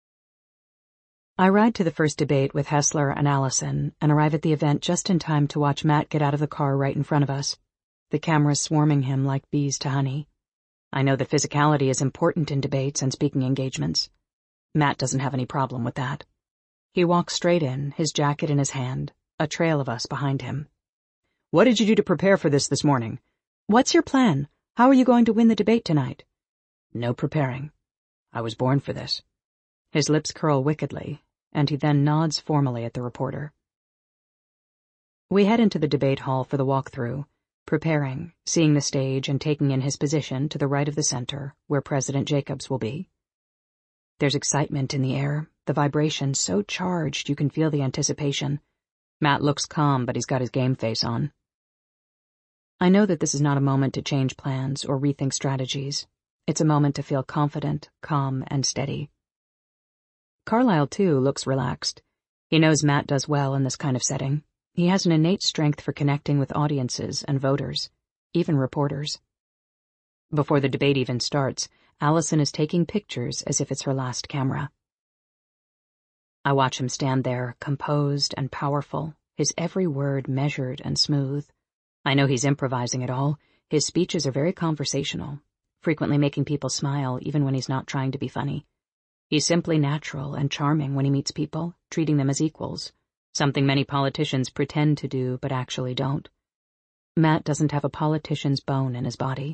I ride to the first debate with Hessler and Allison and arrive at the event just in time to watch Matt get out of the car right in front of us, the cameras swarming him like bees to honey. I know that physicality is important in debates and speaking engagements. Matt doesn't have any problem with that. He walks straight in, his jacket in his hand, a trail of us behind him. What did you do to prepare for this this morning? What's your plan? How are you going to win the debate tonight? No preparing. I was born for this. His lips curl wickedly, and he then nods formally at the reporter. We head into the debate hall for the walkthrough, preparing, seeing the stage and taking in his position to the right of the center, where President Jacobs will be. There's excitement in the air, the vibration so charged you can feel the anticipation. Matt looks calm, but he's got his game face on. I know that this is not a moment to change plans or rethink strategies. It's a moment to feel confident, calm, and steady. Carlisle, too, looks relaxed. He knows Matt does well in this kind of setting. He has an innate strength for connecting with audiences and voters, even reporters. Before the debate even starts, Allison is taking pictures as if it's her last camera. I watch him stand there, composed and powerful, his every word measured and smooth. I know he's improvising it all. His speeches are very conversational, frequently making people smile even when he's not trying to be funny. He's simply natural and charming when he meets people, treating them as equals, something many politicians pretend to do but actually don't. Matt doesn't have a politician's bone in his body.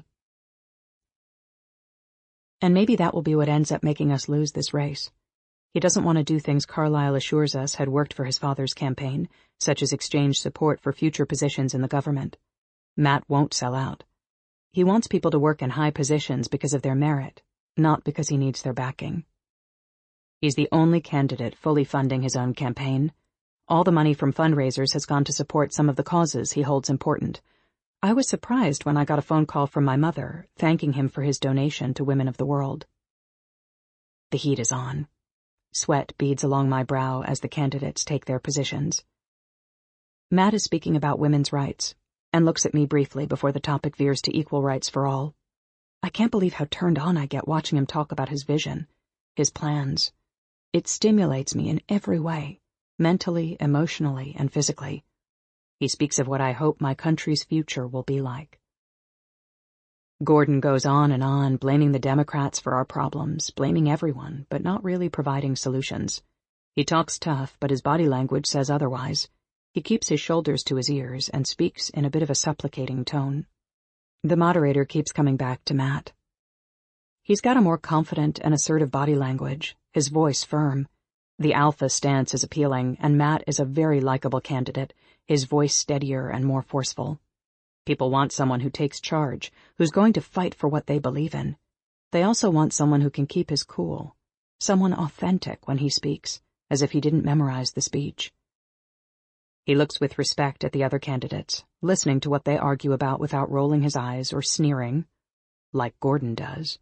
And maybe that will be what ends up making us lose this race. He doesn't want to do things Carlisle assures us had worked for his father's campaign, such as exchange support for future positions in the government. Matt won't sell out. He wants people to work in high positions because of their merit, not because he needs their backing. He's the only candidate fully funding his own campaign. All the money from fundraisers has gone to support some of the causes he holds important. I was surprised when I got a phone call from my mother, thanking him for his donation to Women of the World. The heat is on. Sweat beads along my brow as the candidates take their positions. Matt is speaking about women's rights, and looks at me briefly before the topic veers to equal rights for all. I can't believe how turned on I get watching him talk about his vision, his plans. It stimulates me in every way, mentally, emotionally, and physically. He speaks of what I hope my country's future will be like. Gordon goes on and on, blaming the Democrats for our problems, blaming everyone, but not really providing solutions. He talks tough, but his body language says otherwise. He keeps his shoulders to his ears and speaks in a bit of a supplicating tone. The moderator keeps coming back to Matt. He's got a more confident and assertive body language, his voice firm. The alpha stance is appealing, and Matt is a very likable candidate, his voice steadier and more forceful. People want someone who takes charge, who's going to fight for what they believe in. They also want someone who can keep his cool, someone authentic when he speaks, as if he didn't memorize the speech. He looks with respect at the other candidates, listening to what they argue about without rolling his eyes or sneering, like Gordon does.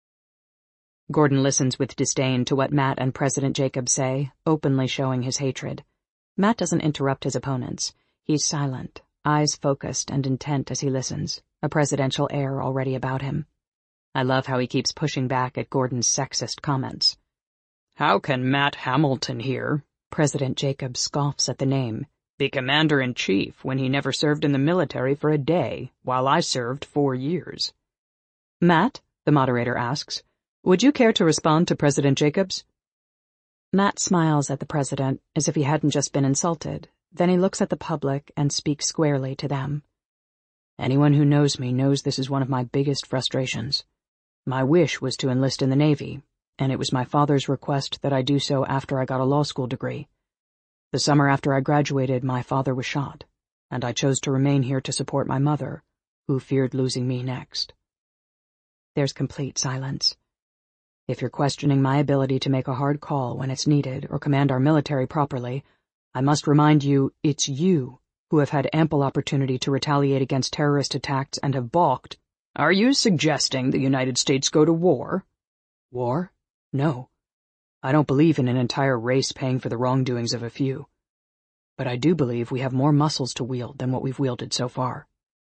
Gordon listens with disdain to what Matt and President Jacobs say, openly showing his hatred. Matt doesn't interrupt his opponents. He's silent, eyes focused and intent as he listens, a presidential air already about him. I love how he keeps pushing back at Gordon's sexist comments. "How can Matt Hamilton here," President Jacobs scoffs at the name, "be commander-in-chief when he never served in the military for a day, while I served four years?" "Matt," the moderator asks, "would you care to respond to President Jacobs?" Matt smiles at the president as if he hadn't just been insulted. Then he looks at the public and speaks squarely to them. "Anyone who knows me knows this is one of my biggest frustrations. My wish was to enlist in the Navy, and it was my father's request that I do so after I got a law school degree. The summer after I graduated, my father was shot, and I chose to remain here to support my mother, who feared losing me next." There's complete silence. If you're questioning my ability to make a hard call when it's needed or command our military properly, I must remind you it's you who have had ample opportunity to retaliate against terrorist attacks and have balked. "Are you suggesting the United States go to war?" "War? No. I don't believe in an entire race paying for the wrongdoings of a few. But I do believe we have more muscles to wield than what we've wielded so far."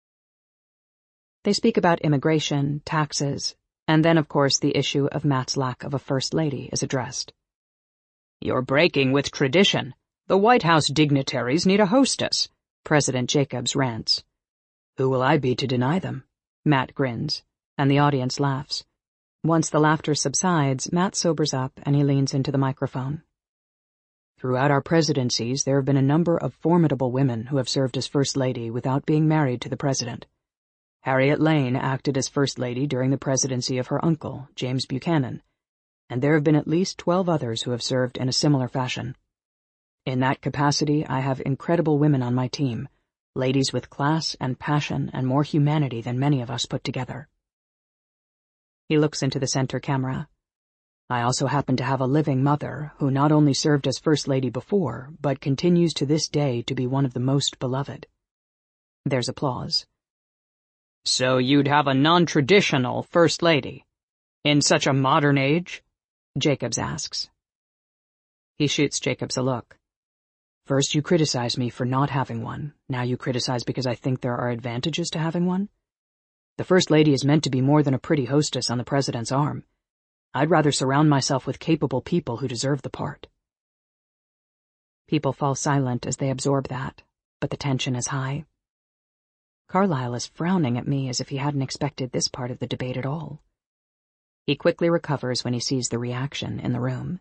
They speak about immigration, taxes, and then, of course, the issue of Matt's lack of a first lady is addressed. "You're breaking with tradition. The White House dignitaries need a hostess," President Jacobs rants. "Who will I be to deny them?" Matt grins, and the audience laughs. Once the laughter subsides, Matt sobers up and he leans into the microphone. "Throughout our presidencies, there have been a number of formidable women who have served as First Lady without being married to the President. Harriet Lane acted as First Lady during the presidency of her uncle, James Buchanan, and there have been at least twelve others who have served in a similar fashion. In that capacity, I have incredible women on my team, ladies with class and passion and more humanity than many of us put together." He looks into the center camera. "I also happen to have a living mother who not only served as First Lady before, but continues to this day to be one of the most beloved." There's applause. "So you'd have a non-traditional First Lady? In such a modern age?" Jacobs asks. He shoots Jacobs a look. "First you criticize me for not having one, now you criticize because I think there are advantages to having one? The First Lady is meant to be more than a pretty hostess on the President's arm. I'd rather surround myself with capable people who deserve the part." People fall silent as they absorb that, but the tension is high. Carlyle is frowning at me as if he hadn't expected this part of the debate at all. He quickly recovers when he sees the reaction in the room.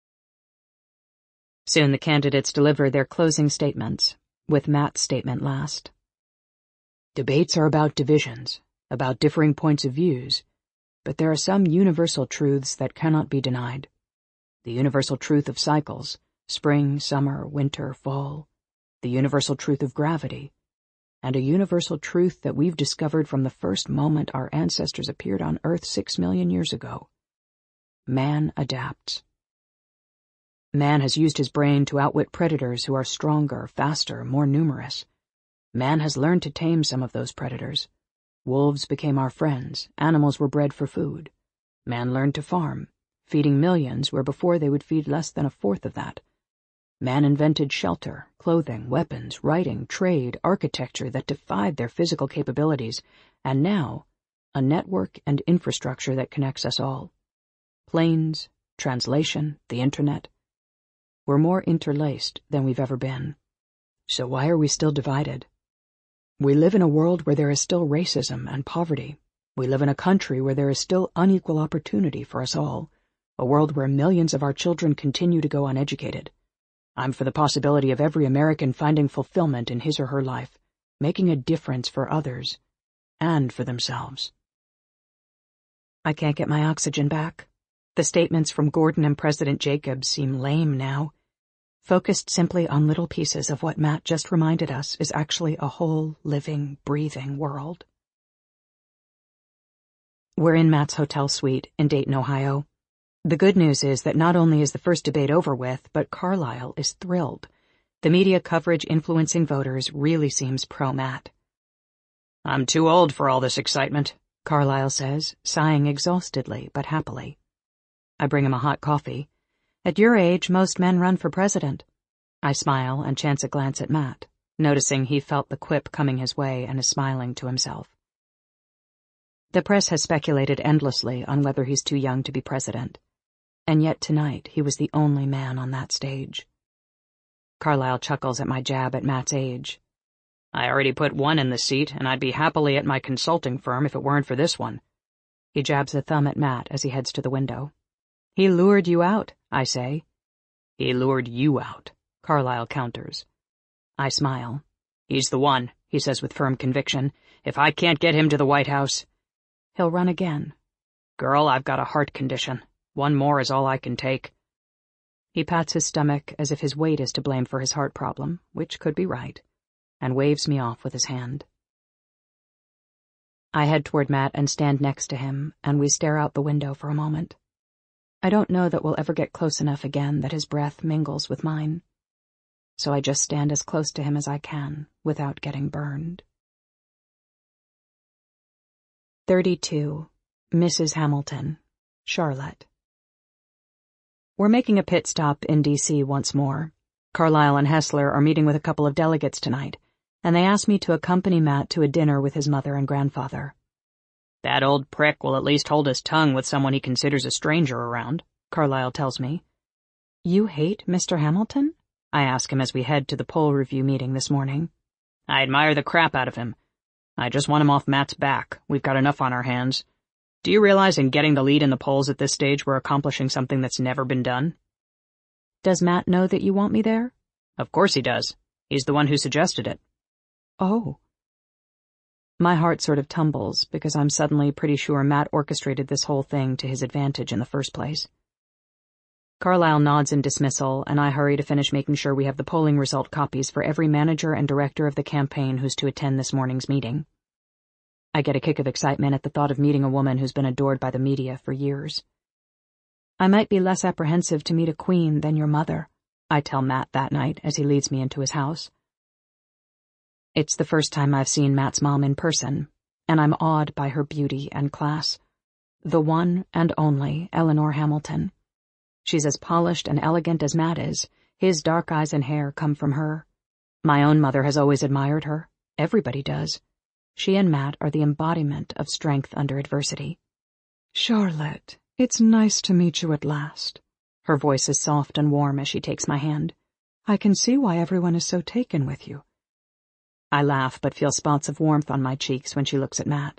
Soon the candidates deliver their closing statements, with Matt's statement last. "Debates are about divisions, about differing points of views, but there are some universal truths that cannot be denied. The universal truth of cycles, spring, summer, winter, fall, the universal truth of gravity, and a universal truth that we've discovered from the first moment our ancestors appeared on Earth six million years ago. Man adapts. Man has used his brain to outwit predators who are stronger, faster, more numerous. Man has learned to tame some of those predators. Wolves became our friends, animals were bred for food. Man learned to farm, feeding millions where before they would feed less than a fourth of that. Man invented shelter, clothing, weapons, writing, trade, architecture that defied their physical capabilities, and now, a network and infrastructure that connects us all. Planes, translation, the internet. We're more interlaced than we've ever been. So why are we still divided? We live in a world where there is still racism and poverty. We live in a country where there is still unequal opportunity for us all, a world where millions of our children continue to go uneducated. I'm for the possibility of every American finding fulfillment in his or her life, making a difference for others, and for themselves." I can't get my oxygen back. The statements from Gordon and President Jacobs seem lame now. focused simply on little pieces of what Matt just reminded us is actually a whole, living, breathing world. We're in Matt's hotel suite in Dayton, Ohio. The good news is that not only is the first debate over with, but Carlisle is thrilled. The media coverage influencing voters really seems pro-Matt. "I'm too old for all this excitement," Carlisle says, sighing exhaustedly but happily. I bring him a hot coffee. "At your age, most men run for president." I smile and chance a glance at Matt, noticing he felt the quip coming his way and is smiling to himself. The press has speculated endlessly on whether he's too young to be president, and yet tonight he was the only man on that stage. Carlisle chuckles at my jab at Matt's age. "I already put one in the seat, and I'd be happily at my consulting firm if it weren't for this one." He jabs a thumb at Matt as he heads to the window. "He lured you out," I say. "He lured you out," Carlisle counters. I smile. "He's the one," he says with firm conviction. "If I can't get him to the White House..." He'll run again. "Girl, I've got a heart condition. One more is all I can take." He pats his stomach as if his weight is to blame for his heart problem, which could be right, and waves me off with his hand. I head toward Matt and stand next to him, and we stare out the window for a moment. I don't know that we'll ever get close enough again that his breath mingles with mine. So I just stand as close to him as I can, without getting burned. thirty-two. Missus Hamilton, Charlotte. We're making a pit stop in D C once more. Carlisle and Hessler are meeting with a couple of delegates tonight, and they asked me to accompany Matt to a dinner with his mother and grandfather. "That old prick will at least hold his tongue with someone he considers a stranger around," Carlisle tells me. "You hate Mister Hamilton?" I ask him as we head to the poll review meeting this morning. "I admire the crap out of him. I just want him off Matt's back. We've got enough on our hands. Do you realize in getting the lead in the polls at this stage we're accomplishing something that's never been done?" "Does Matt know that you want me there?" "Of course he does. He's the one who suggested it." "Oh." My heart sort of tumbles because I'm suddenly pretty sure Matt orchestrated this whole thing to his advantage in the first place. Carlisle nods in dismissal, and I hurry to finish making sure we have the polling result copies for every manager and director of the campaign who's to attend this morning's meeting. I get a kick of excitement at the thought of meeting a woman who's been adored by the media for years. "I might be less apprehensive to meet a queen than your mother," I tell Matt that night as he leads me into his house. It's the first time I've seen Matt's mom in person, and I'm awed by her beauty and class. The one and only Eleanor Hamilton. She's as polished and elegant as Matt is. His dark eyes and hair come from her. My own mother has always admired her. Everybody does. She and Matt are the embodiment of strength under adversity. "Charlotte, it's nice to meet you at last." Her voice is soft and warm as she takes my hand. "I can see why everyone is so taken with you." I laugh but feel spots of warmth on my cheeks when she looks at Matt.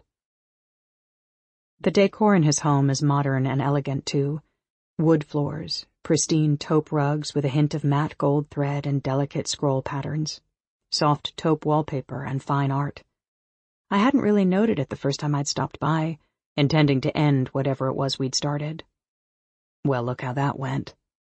The decor in his home is modern and elegant, too. Wood floors, pristine taupe rugs with a hint of matte gold thread and delicate scroll patterns, soft taupe wallpaper and fine art. I hadn't really noted it the first time I'd stopped by, intending to end whatever it was we'd started. Well, look how that went.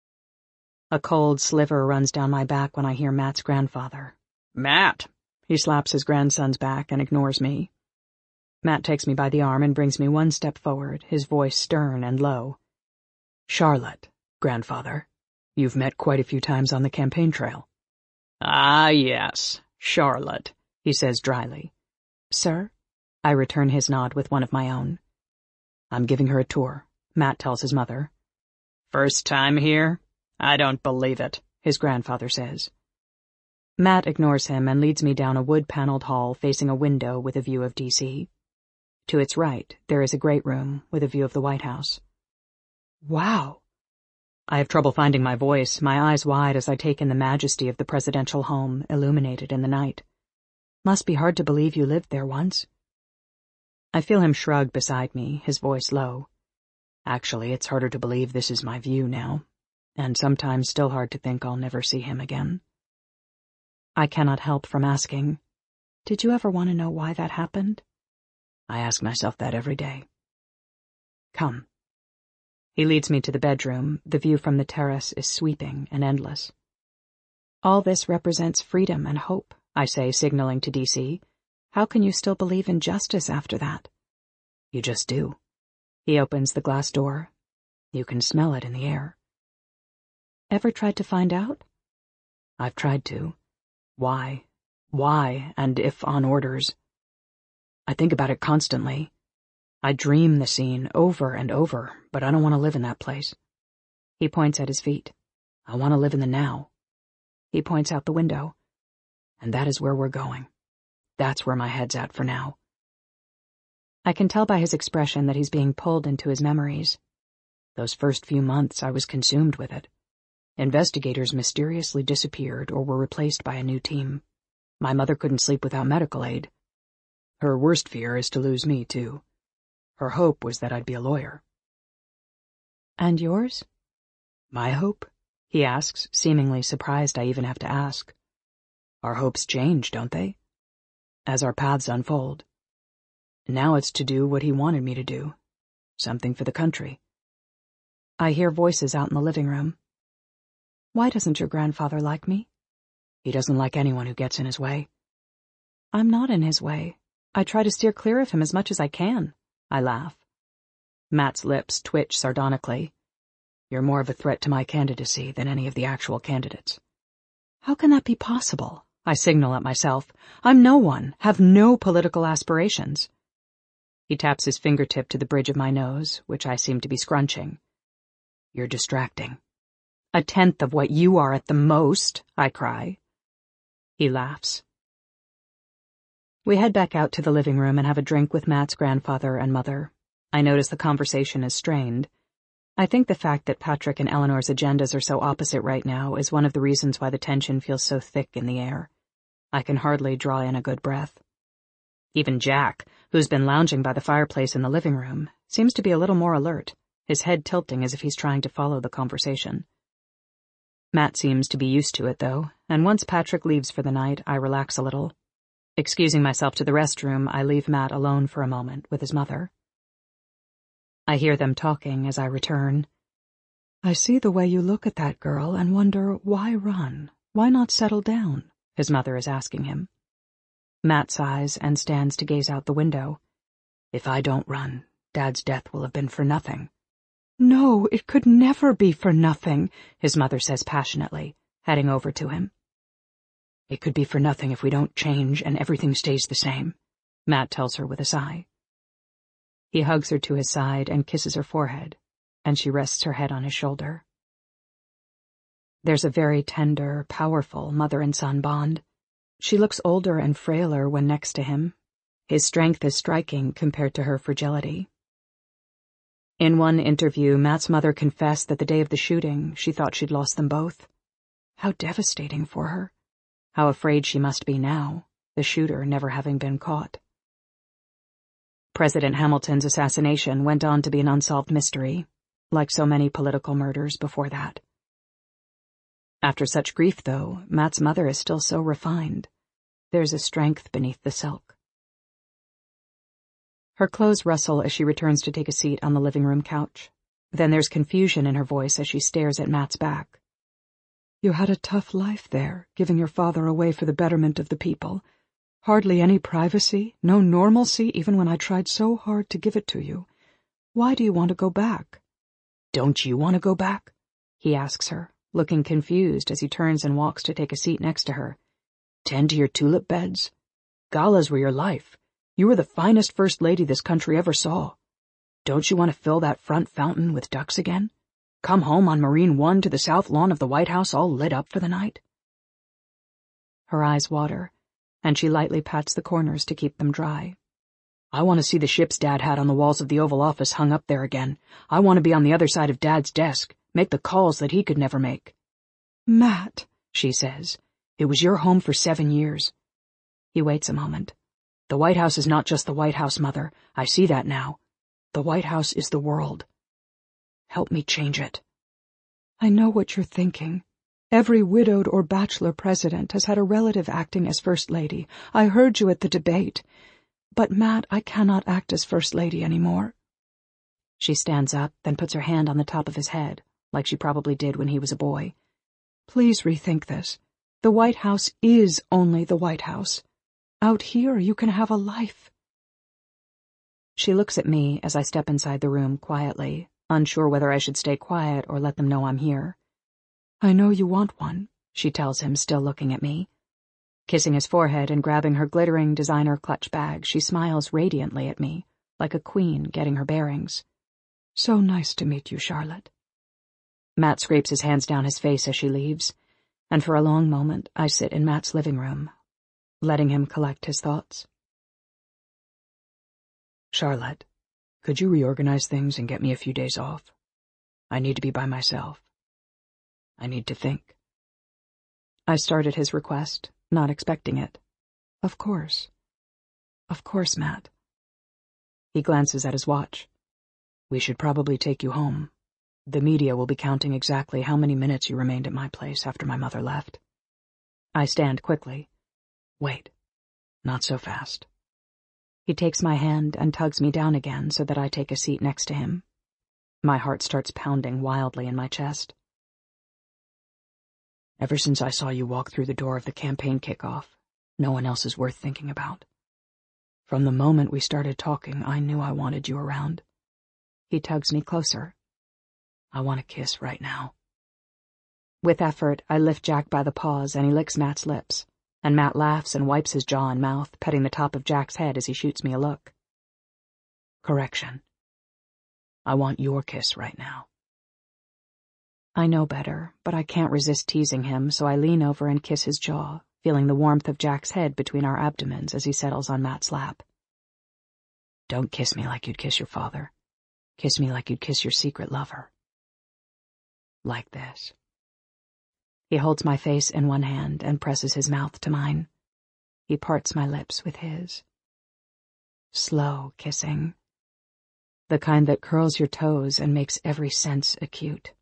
A cold sliver runs down my back when I hear Matt's grandfather. "Matt!" He slaps his grandson's back and ignores me. Matt takes me by the arm and brings me one step forward, his voice stern and low. "Charlotte, grandfather, you've met quite a few times on the campaign trail." "Ah, yes, Charlotte," he says dryly. "Sir?" I return his nod with one of my own. "I'm giving her a tour," Matt tells his mother. "First time here? I don't believe it," his grandfather says. Matt ignores him and leads me down a wood-paneled hall facing a window with a view of D C. To its right, there is a great room with a view of the White House. Wow! I have trouble finding my voice, my eyes wide as I take in the majesty of the presidential home illuminated in the night. Must be hard to believe you lived there once. I feel him shrug beside me, his voice low. Actually, it's harder to believe this is my view now, and sometimes still hard to think I'll never see him again. I cannot help from asking, "Did you ever want to know why that happened?" I ask myself that every day. Come. He leads me to the bedroom. The view from the terrace is sweeping and endless. All this represents freedom and hope, I say, signaling to D C. How can you still believe in justice after that? You just do. He opens the glass door. You can smell it in the air. Ever tried to find out? I've tried to. Why? Why, and if on orders. I think about it constantly. I dream the scene over and over, but I don't want to live in that place. He points at his feet. I want to live in the now. He points out the window. And that is where we're going. That's where my head's at for now. I can tell by his expression that he's being pulled into his memories. Those first few months I was consumed with it. Investigators mysteriously disappeared or were replaced by a new team. My mother couldn't sleep without medical aid. Her worst fear is to lose me, too. Her hope was that I'd be a lawyer. And yours? My hope? He asks, seemingly surprised I even have to ask. Our hopes change, don't they? As our paths unfold. Now it's to do what he wanted me to do. Something for the country. I hear voices out in the living room. Why doesn't your grandfather like me? He doesn't like anyone who gets in his way. I'm not in his way. I try to steer clear of him as much as I can. I laugh. Matt's lips twitch sardonically. You're more of a threat to my candidacy than any of the actual candidates. How can that be possible? I signal at myself. I'm no one, have no political aspirations. He taps his fingertip to the bridge of my nose, which I seem to be scrunching. You're distracting. A tenth of what you are at the most, I cry. He laughs. We head back out to the living room and have a drink with Matt's grandfather and mother. I notice the conversation is strained. I think the fact that Patrick and Eleanor's agendas are so opposite right now is one of the reasons why the tension feels so thick in the air. I can hardly draw in a good breath. Even Jack, who's been lounging by the fireplace in the living room, seems to be a little more alert, his head tilting as if he's trying to follow the conversation. Matt seems to be used to it, though, and once Patrick leaves for the night, I relax a little. Excusing myself to the restroom, I leave Matt alone for a moment with his mother. I hear them talking as I return. I see the way you look at that girl and wonder, why run? Why not settle down? His mother is asking him. Matt sighs and stands to gaze out the window. If I don't run, Dad's death will have been for nothing. No, it could never be for nothing, his mother says passionately, heading over to him. It could be for nothing if we don't change and everything stays the same, Matt tells her with a sigh. He hugs her to his side and kisses her forehead, and she rests her head on his shoulder. There's a very tender, powerful mother and son bond. She looks older and frailer when next to him. His strength is striking compared to her fragility. In one interview, Matt's mother confessed that the day of the shooting, she thought she'd lost them both. How devastating for her. How afraid she must be now, the shooter never having been caught. President Hamilton's assassination went on to be an unsolved mystery, like so many political murders before that. After such grief, though, Matt's mother is still so refined. There's a strength beneath the silk. Her clothes rustle as she returns to take a seat on the living room couch. Then there's confusion in her voice as she stares at Matt's back. You had a tough life there, giving your father away for the betterment of the people. Hardly any privacy, no normalcy even when I tried so hard to give it to you. Why do you want to go back? Don't you want to go back? He asks her, looking confused as he turns and walks to take a seat next to her. Tend to your tulip beds? Galas were your life. You were the finest first lady this country ever saw. Don't you want to fill that front fountain with ducks again? Come home on Marine One to the south lawn of the White House all lit up for the night? Her eyes water, and she lightly pats the corners to keep them dry. I want to see the ships Dad had on the walls of the Oval Office hung up there again. I want to be on the other side of Dad's desk, make the calls that he could never make. Matt, she says, it was your home for seven years. He waits a moment. The White House is not just the White House, Mother. I see that now. The White House is the world. Help me change it. I know what you're thinking. Every widowed or bachelor president has had a relative acting as First Lady. I heard you at the debate. But, Matt, I cannot act as First Lady anymore. She stands up, then puts her hand on the top of his head, like she probably did when he was a boy. Please rethink this. The White House is only the White House. Out here you can have a life. She looks at me as I step inside the room quietly, unsure whether I should stay quiet or let them know I'm here. I know you want one, she tells him, still looking at me. Kissing his forehead and grabbing her glittering designer clutch bag, she smiles radiantly at me, like a queen getting her bearings. So nice to meet you, Charlotte. Matt scrapes his hands down his face as she leaves, and for a long moment I sit in Matt's living room, letting him collect his thoughts. Charlotte, could you reorganize things and get me a few days off? I need to be by myself. I need to think. I started his request, not expecting it. Of course. Of course, Matt. He glances at his watch. We should probably take you home. The media will be counting exactly how many minutes you remained at my place after my mother left. I stand quickly. Wait. Not so fast. He takes my hand and tugs me down again so that I take a seat next to him. My heart starts pounding wildly in my chest. Ever since I saw you walk through the door of the campaign kickoff, no one else is worth thinking about. From the moment we started talking, I knew I wanted you around. He tugs me closer. I want a kiss right now. With effort, I lift Jack by the paws and he licks Matt's lips, and Matt laughs and wipes his jaw and mouth, petting the top of Jack's head as he shoots me a look. Correction. I want your kiss right now. I know better, but I can't resist teasing him, so I lean over and kiss his jaw, feeling the warmth of Jack's head between our abdomens as he settles on Matt's lap. Don't kiss me like you'd kiss your father. Kiss me like you'd kiss your secret lover. Like this. He holds my face in one hand and presses his mouth to mine. He parts my lips with his. Slow kissing. The kind that curls your toes and makes every sense acute.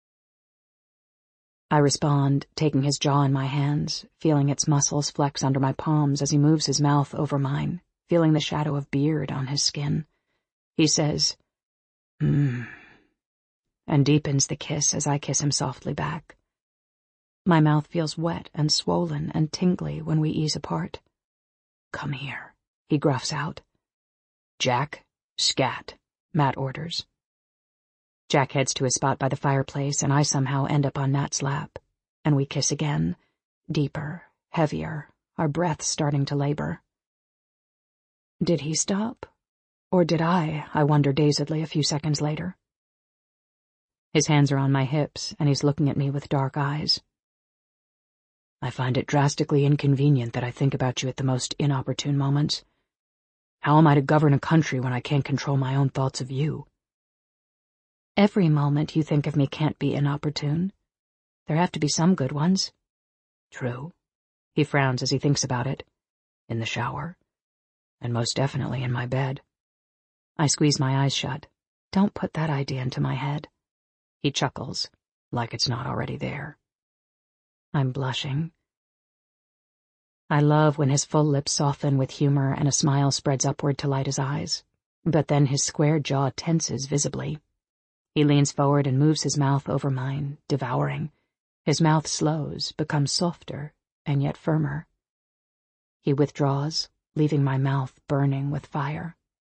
I respond, taking his jaw in my hands, feeling its muscles flex under my palms as he moves his mouth over mine, feeling the shadow of beard on his skin. He says, Mmm, and deepens the kiss as I kiss him softly back. My mouth feels wet and swollen and tingly when we ease apart. Come here, he gruffs out. Jack, scat, Matt orders. Jack heads to his spot by the fireplace, and I somehow end up on Matt's lap, and we kiss again, deeper, heavier, our breaths starting to labor. Did he stop? Or did I, I wonder dazedly a few seconds later. His hands are on my hips, and he's looking at me with dark eyes. I find it drastically inconvenient that I think about you at the most inopportune moments. How am I to govern a country when I can't control my own thoughts of you? Every moment you think of me can't be inopportune. There have to be some good ones. True. He frowns as he thinks about it. In the shower. And most definitely in my bed. I squeeze my eyes shut. Don't put that idea into my head. He chuckles, like it's not already there. I'm blushing. I love when his full lips soften with humor and a smile spreads upward to light his eyes, but then his square jaw tenses visibly. He leans forward and moves his mouth over mine, devouring. His mouth slows, becomes softer, and yet firmer. He withdraws, leaving my mouth burning with fire.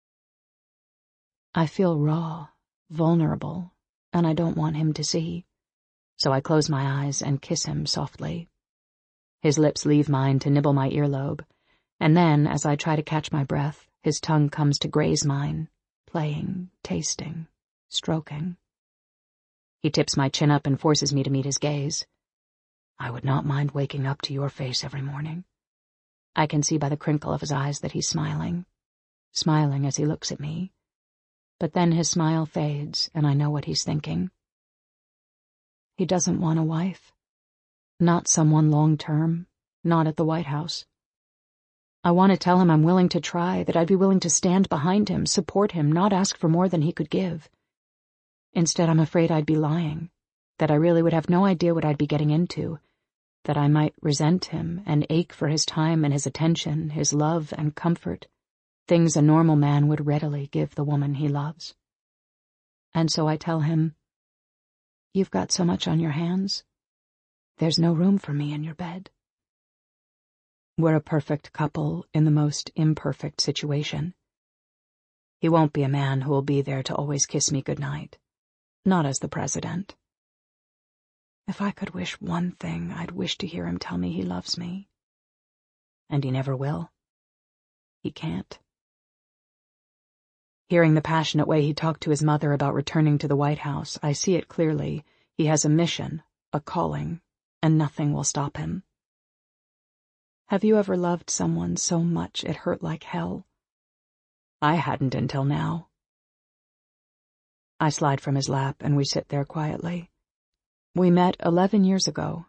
I feel raw, vulnerable, and I don't want him to see, so I close my eyes and kiss him softly. His lips leave mine to nibble my earlobe, and then, as I try to catch my breath, his tongue comes to graze mine, playing, tasting, stroking. He tips my chin up and forces me to meet his gaze. I would not mind waking up to your face every morning. I can see by the crinkle of his eyes that he's smiling, smiling as he looks at me. But then his smile fades, and I know what he's thinking. He doesn't want a wife. Not someone long-term, not at the White House. I want to tell him I'm willing to try, that I'd be willing to stand behind him, support him, not ask for more than he could give. Instead, I'm afraid I'd be lying, that I really would have no idea what I'd be getting into, that I might resent him and ache for his time and his attention, his love and comfort, things a normal man would readily give the woman he loves. And so I tell him, you've got so much on your hands. There's no room for me in your bed. We're a perfect couple in the most imperfect situation. He won't be a man who will be there to always kiss me goodnight. Not as the president. If I could wish one thing, I'd wish to hear him tell me he loves me. And he never will. He can't. Hearing the passionate way he talked to his mother about returning to the White House, I see it clearly. He has a mission, a calling, and nothing will stop him. Have you ever loved someone so much it hurt like hell? I hadn't until now. I slide from his lap and we sit there quietly. We met eleven years ago,